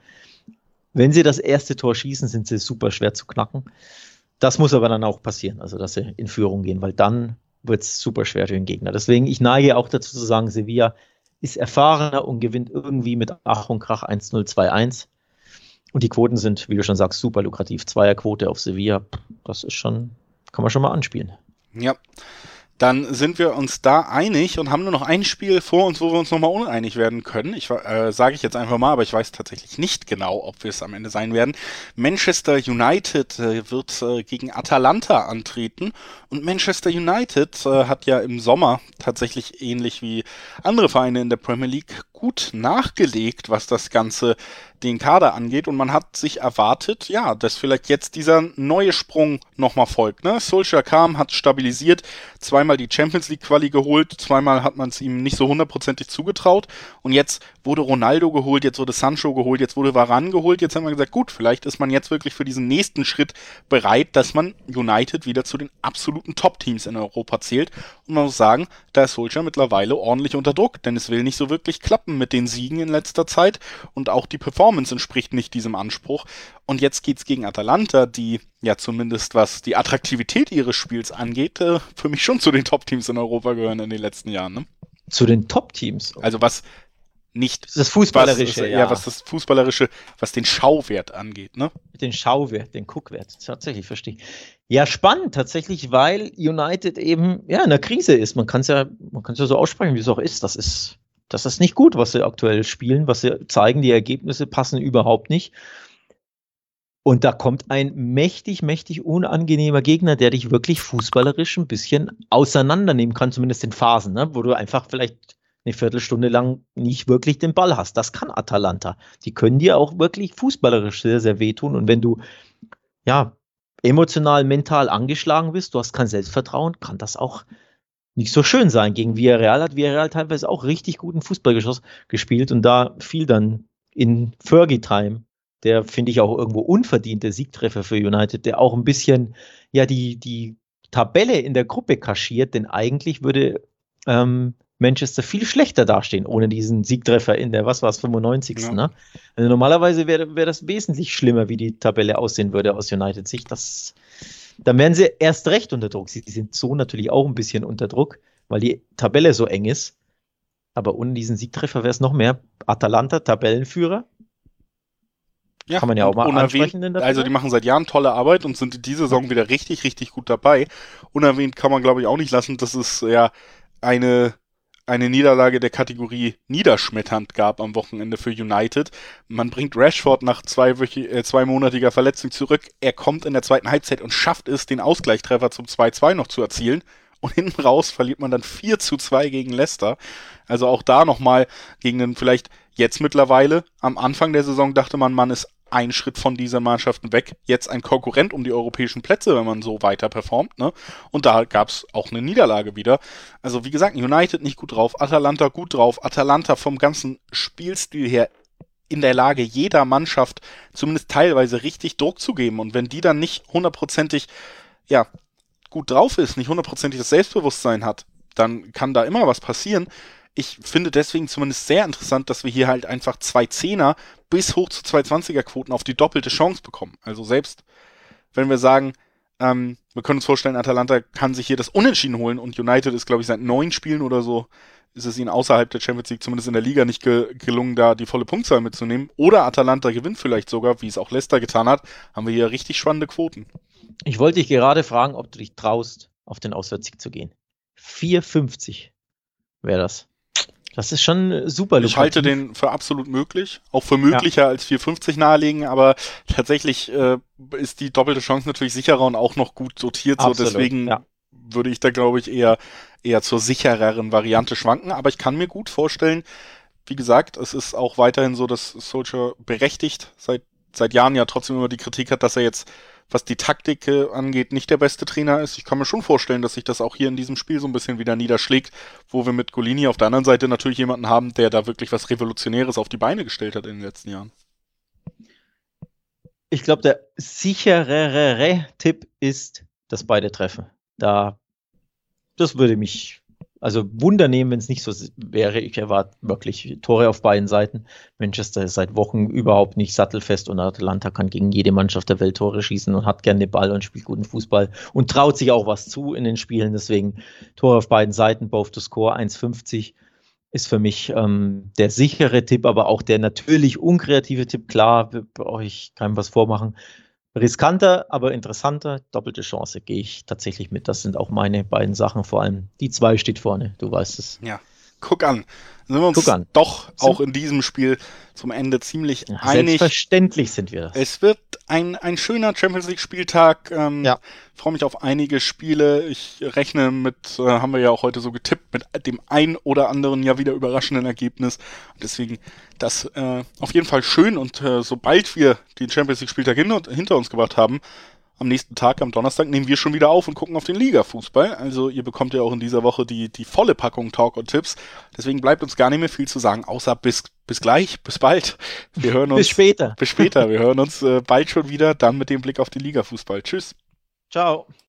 Wenn sie das erste Tor schießen, sind sie super schwer zu knacken. Das muss aber dann auch passieren, also dass sie in Führung gehen, weil dann wird es super schwer für den Gegner. Deswegen, ich neige auch dazu zu sagen, Sevilla ist erfahrener und gewinnt irgendwie mit Ach und Krach eins null, zwei eins. Und die Quoten sind, wie du schon sagst, super lukrativ. Zweierquote auf Sevilla, das ist schon, kann man schon mal anspielen. Ja, Dann sind wir uns da einig und haben nur noch ein Spiel vor uns, wo wir uns nochmal uneinig werden können. Ich äh, sage ich jetzt einfach mal, aber ich weiß tatsächlich nicht genau, ob wir es am Ende sein werden. Manchester United äh, wird äh, gegen Atalanta antreten und Manchester United äh, hat ja im Sommer tatsächlich ähnlich wie andere Vereine in der Premier League gut nachgelegt, was das Ganze den Kader angeht, und man hat sich erwartet, ja, dass vielleicht jetzt dieser neue Sprung nochmal folgt, ne? Solskjaer kam, hat stabilisiert, zweimal die Champions League Quali geholt, zweimal hat man es ihm nicht so hundertprozentig zugetraut, und jetzt wurde Ronaldo geholt, jetzt wurde Sancho geholt, jetzt wurde Varane geholt, jetzt haben wir gesagt, gut, vielleicht ist man jetzt wirklich für diesen nächsten Schritt bereit, dass man United wieder zu den absoluten Top-Teams in Europa zählt, und man muss sagen, da ist Solskjaer mittlerweile ordentlich unter Druck, denn es will nicht so wirklich klappen mit den Siegen in letzter Zeit, und auch die Performance entspricht nicht diesem Anspruch. Und jetzt geht's gegen Atalanta, die ja zumindest was die Attraktivität ihres Spiels angeht, äh, für mich schon zu den Top-Teams in Europa gehören in den letzten Jahren. Ne? Zu den Top-Teams? Also was nicht... Das Fußballerische, was, ja. Ja, was das Fußballerische, was den Schauwert angeht. Ne? Den Schauwert, den Guckwert, tatsächlich, verstehe ich. Ja, spannend tatsächlich, weil United eben ja in der Krise ist. Man kann es ja, man kann es ja so aussprechen, wie es auch ist. Das ist Das ist nicht gut, was sie aktuell spielen, was sie zeigen. Die Ergebnisse passen überhaupt nicht. Und da kommt ein mächtig, mächtig unangenehmer Gegner, der dich wirklich fußballerisch ein bisschen auseinandernehmen kann, zumindest in Phasen, ne? Wo du einfach vielleicht eine Viertelstunde lang nicht wirklich den Ball hast. Das kann Atalanta. Die können dir auch wirklich fußballerisch sehr, sehr wehtun. Und wenn du ja emotional, mental angeschlagen bist, du hast kein Selbstvertrauen, kann das auch nicht so schön sein. Gegen Villarreal hat Villarreal teilweise auch richtig guten Fußball gespielt, und da fiel dann in Fergie-Time der, finde ich, auch irgendwo unverdiente Siegtreffer für United, der auch ein bisschen ja die, die Tabelle in der Gruppe kaschiert, denn eigentlich würde ähm, Manchester viel schlechter dastehen ohne diesen Siegtreffer in der, was war es, fünfundneunzigsten Ja. Ne? Also normalerweise wäre wär das wesentlich schlimmer, wie die Tabelle aussehen würde aus United-Sicht. Das Dann wären sie erst recht unter Druck. Sie sind so natürlich auch ein bisschen unter Druck, weil die Tabelle so eng ist. Aber ohne diesen Siegtreffer wäre es noch mehr. Atalanta, Tabellenführer. Ja, kann man ja auch mal ansprechen. In der also die machen seit Jahren tolle Arbeit und sind diese Saison wieder richtig, richtig gut dabei. Unerwähnt kann man, glaube ich, auch nicht lassen, dass es ja eine, eine Niederlage der Kategorie niederschmetternd gab am Wochenende für United. Man bringt Rashford nach zweiwöchi- äh, zweimonatiger Verletzung zurück. Er kommt in der zweiten Halbzeit und schafft es, den Ausgleichstreffer zum zwei zwei noch zu erzielen. Und hinten raus verliert man dann vier zu zwei gegen Leicester. Also auch da nochmal gegen den vielleicht jetzt mittlerweile, am Anfang der Saison dachte man, man ist ein Schritt von dieser Mannschaften weg. Jetzt ein Konkurrent um die europäischen Plätze, wenn man so weiter performt. Ne? Und da gab es auch eine Niederlage wieder. Also wie gesagt, United nicht gut drauf, Atalanta gut drauf. Atalanta vom ganzen Spielstil her in der Lage, jeder Mannschaft zumindest teilweise richtig Druck zu geben. Und wenn die dann nicht hundertprozentig ja, gut drauf ist, nicht hundertprozentig das Selbstbewusstsein hat, dann kann da immer was passieren. Ich finde deswegen zumindest sehr interessant, dass wir hier halt einfach zwei Zehner bis hoch zu zwei Zwanziger-Quoten auf die doppelte Chance bekommen. Also selbst wenn wir sagen, ähm, wir können uns vorstellen, Atalanta kann sich hier das Unentschieden holen und United ist, glaube ich, seit neun Spielen oder so, ist es ihnen außerhalb der Champions League, zumindest in der Liga, nicht ge- gelungen, da die volle Punktzahl mitzunehmen. Oder Atalanta gewinnt vielleicht sogar, wie es auch Leicester getan hat, haben wir hier richtig spannende Quoten. Ich wollte dich gerade fragen, ob du dich traust, auf den Auswärtssieg zu gehen. vier fünfzig wäre das. Das ist schon super lukrativ. Ich halte den für absolut möglich, auch für möglicher ja. als vier fünfzig nahelegen, aber tatsächlich äh, ist die doppelte Chance natürlich sicherer und auch noch gut sortiert, so deswegen ja. würde ich da, glaube ich, eher, eher zur sichereren Variante schwanken, aber ich kann mir gut vorstellen, wie gesagt, es ist auch weiterhin so, dass Solskjaer berechtigt seit, seit Jahren ja trotzdem immer die Kritik hat, dass er jetzt, was die Taktik äh, angeht, nicht der beste Trainer ist. Ich kann mir schon vorstellen, dass sich das auch hier in diesem Spiel so ein bisschen wieder niederschlägt, wo wir mit Golini auf der anderen Seite natürlich jemanden haben, der da wirklich was Revolutionäres auf die Beine gestellt hat in den letzten Jahren. Ich glaube, der sicherere Tipp ist, dass beide treffen. Da, das würde mich also Wunder nehmen, wenn es nicht so wäre. Ich erwarte wirklich Tore auf beiden Seiten. Manchester ist seit Wochen überhaupt nicht sattelfest und Atalanta kann gegen jede Mannschaft der Welt Tore schießen und hat gerne den Ball und spielt guten Fußball und traut sich auch was zu in den Spielen. Deswegen Tore auf beiden Seiten, both to score, eins fünfzig ist für mich ähm, der sichere Tipp, aber auch der natürlich unkreative Tipp. Klar, brauche ich keinem was vormachen. Riskanter, aber interessanter. Doppelte Chance gehe ich tatsächlich mit. Das sind auch meine beiden Sachen. Vor allem die zwei steht vorne. Du weißt es. Ja, guck an. Sind wir uns Guck an. doch auch in diesem Spiel zum Ende ziemlich Ja, einig. Selbstverständlich sind wir das. Es wird ein, ein schöner Champions League Spieltag. Ähm, Ja. freue mich auf einige Spiele. Ich rechne mit, äh, haben wir ja auch heute so getippt, mit dem ein oder anderen ja wieder überraschenden Ergebnis. Deswegen das äh, auf jeden Fall schön und äh, sobald wir den Champions League Spieltag hin hinter uns gebracht haben, am nächsten Tag, am Donnerstag, nehmen wir schon wieder auf und gucken auf den Liga-Fußball. Also ihr bekommt ja auch in dieser Woche die, die volle Packung Talk und Tipps. Deswegen bleibt uns gar nicht mehr viel zu sagen, außer bis, bis gleich, bis bald. Wir hören uns. Bis später. Bis später. Wir hören uns äh, bald schon wieder, dann mit dem Blick auf den Liga-Fußball. Tschüss. Ciao.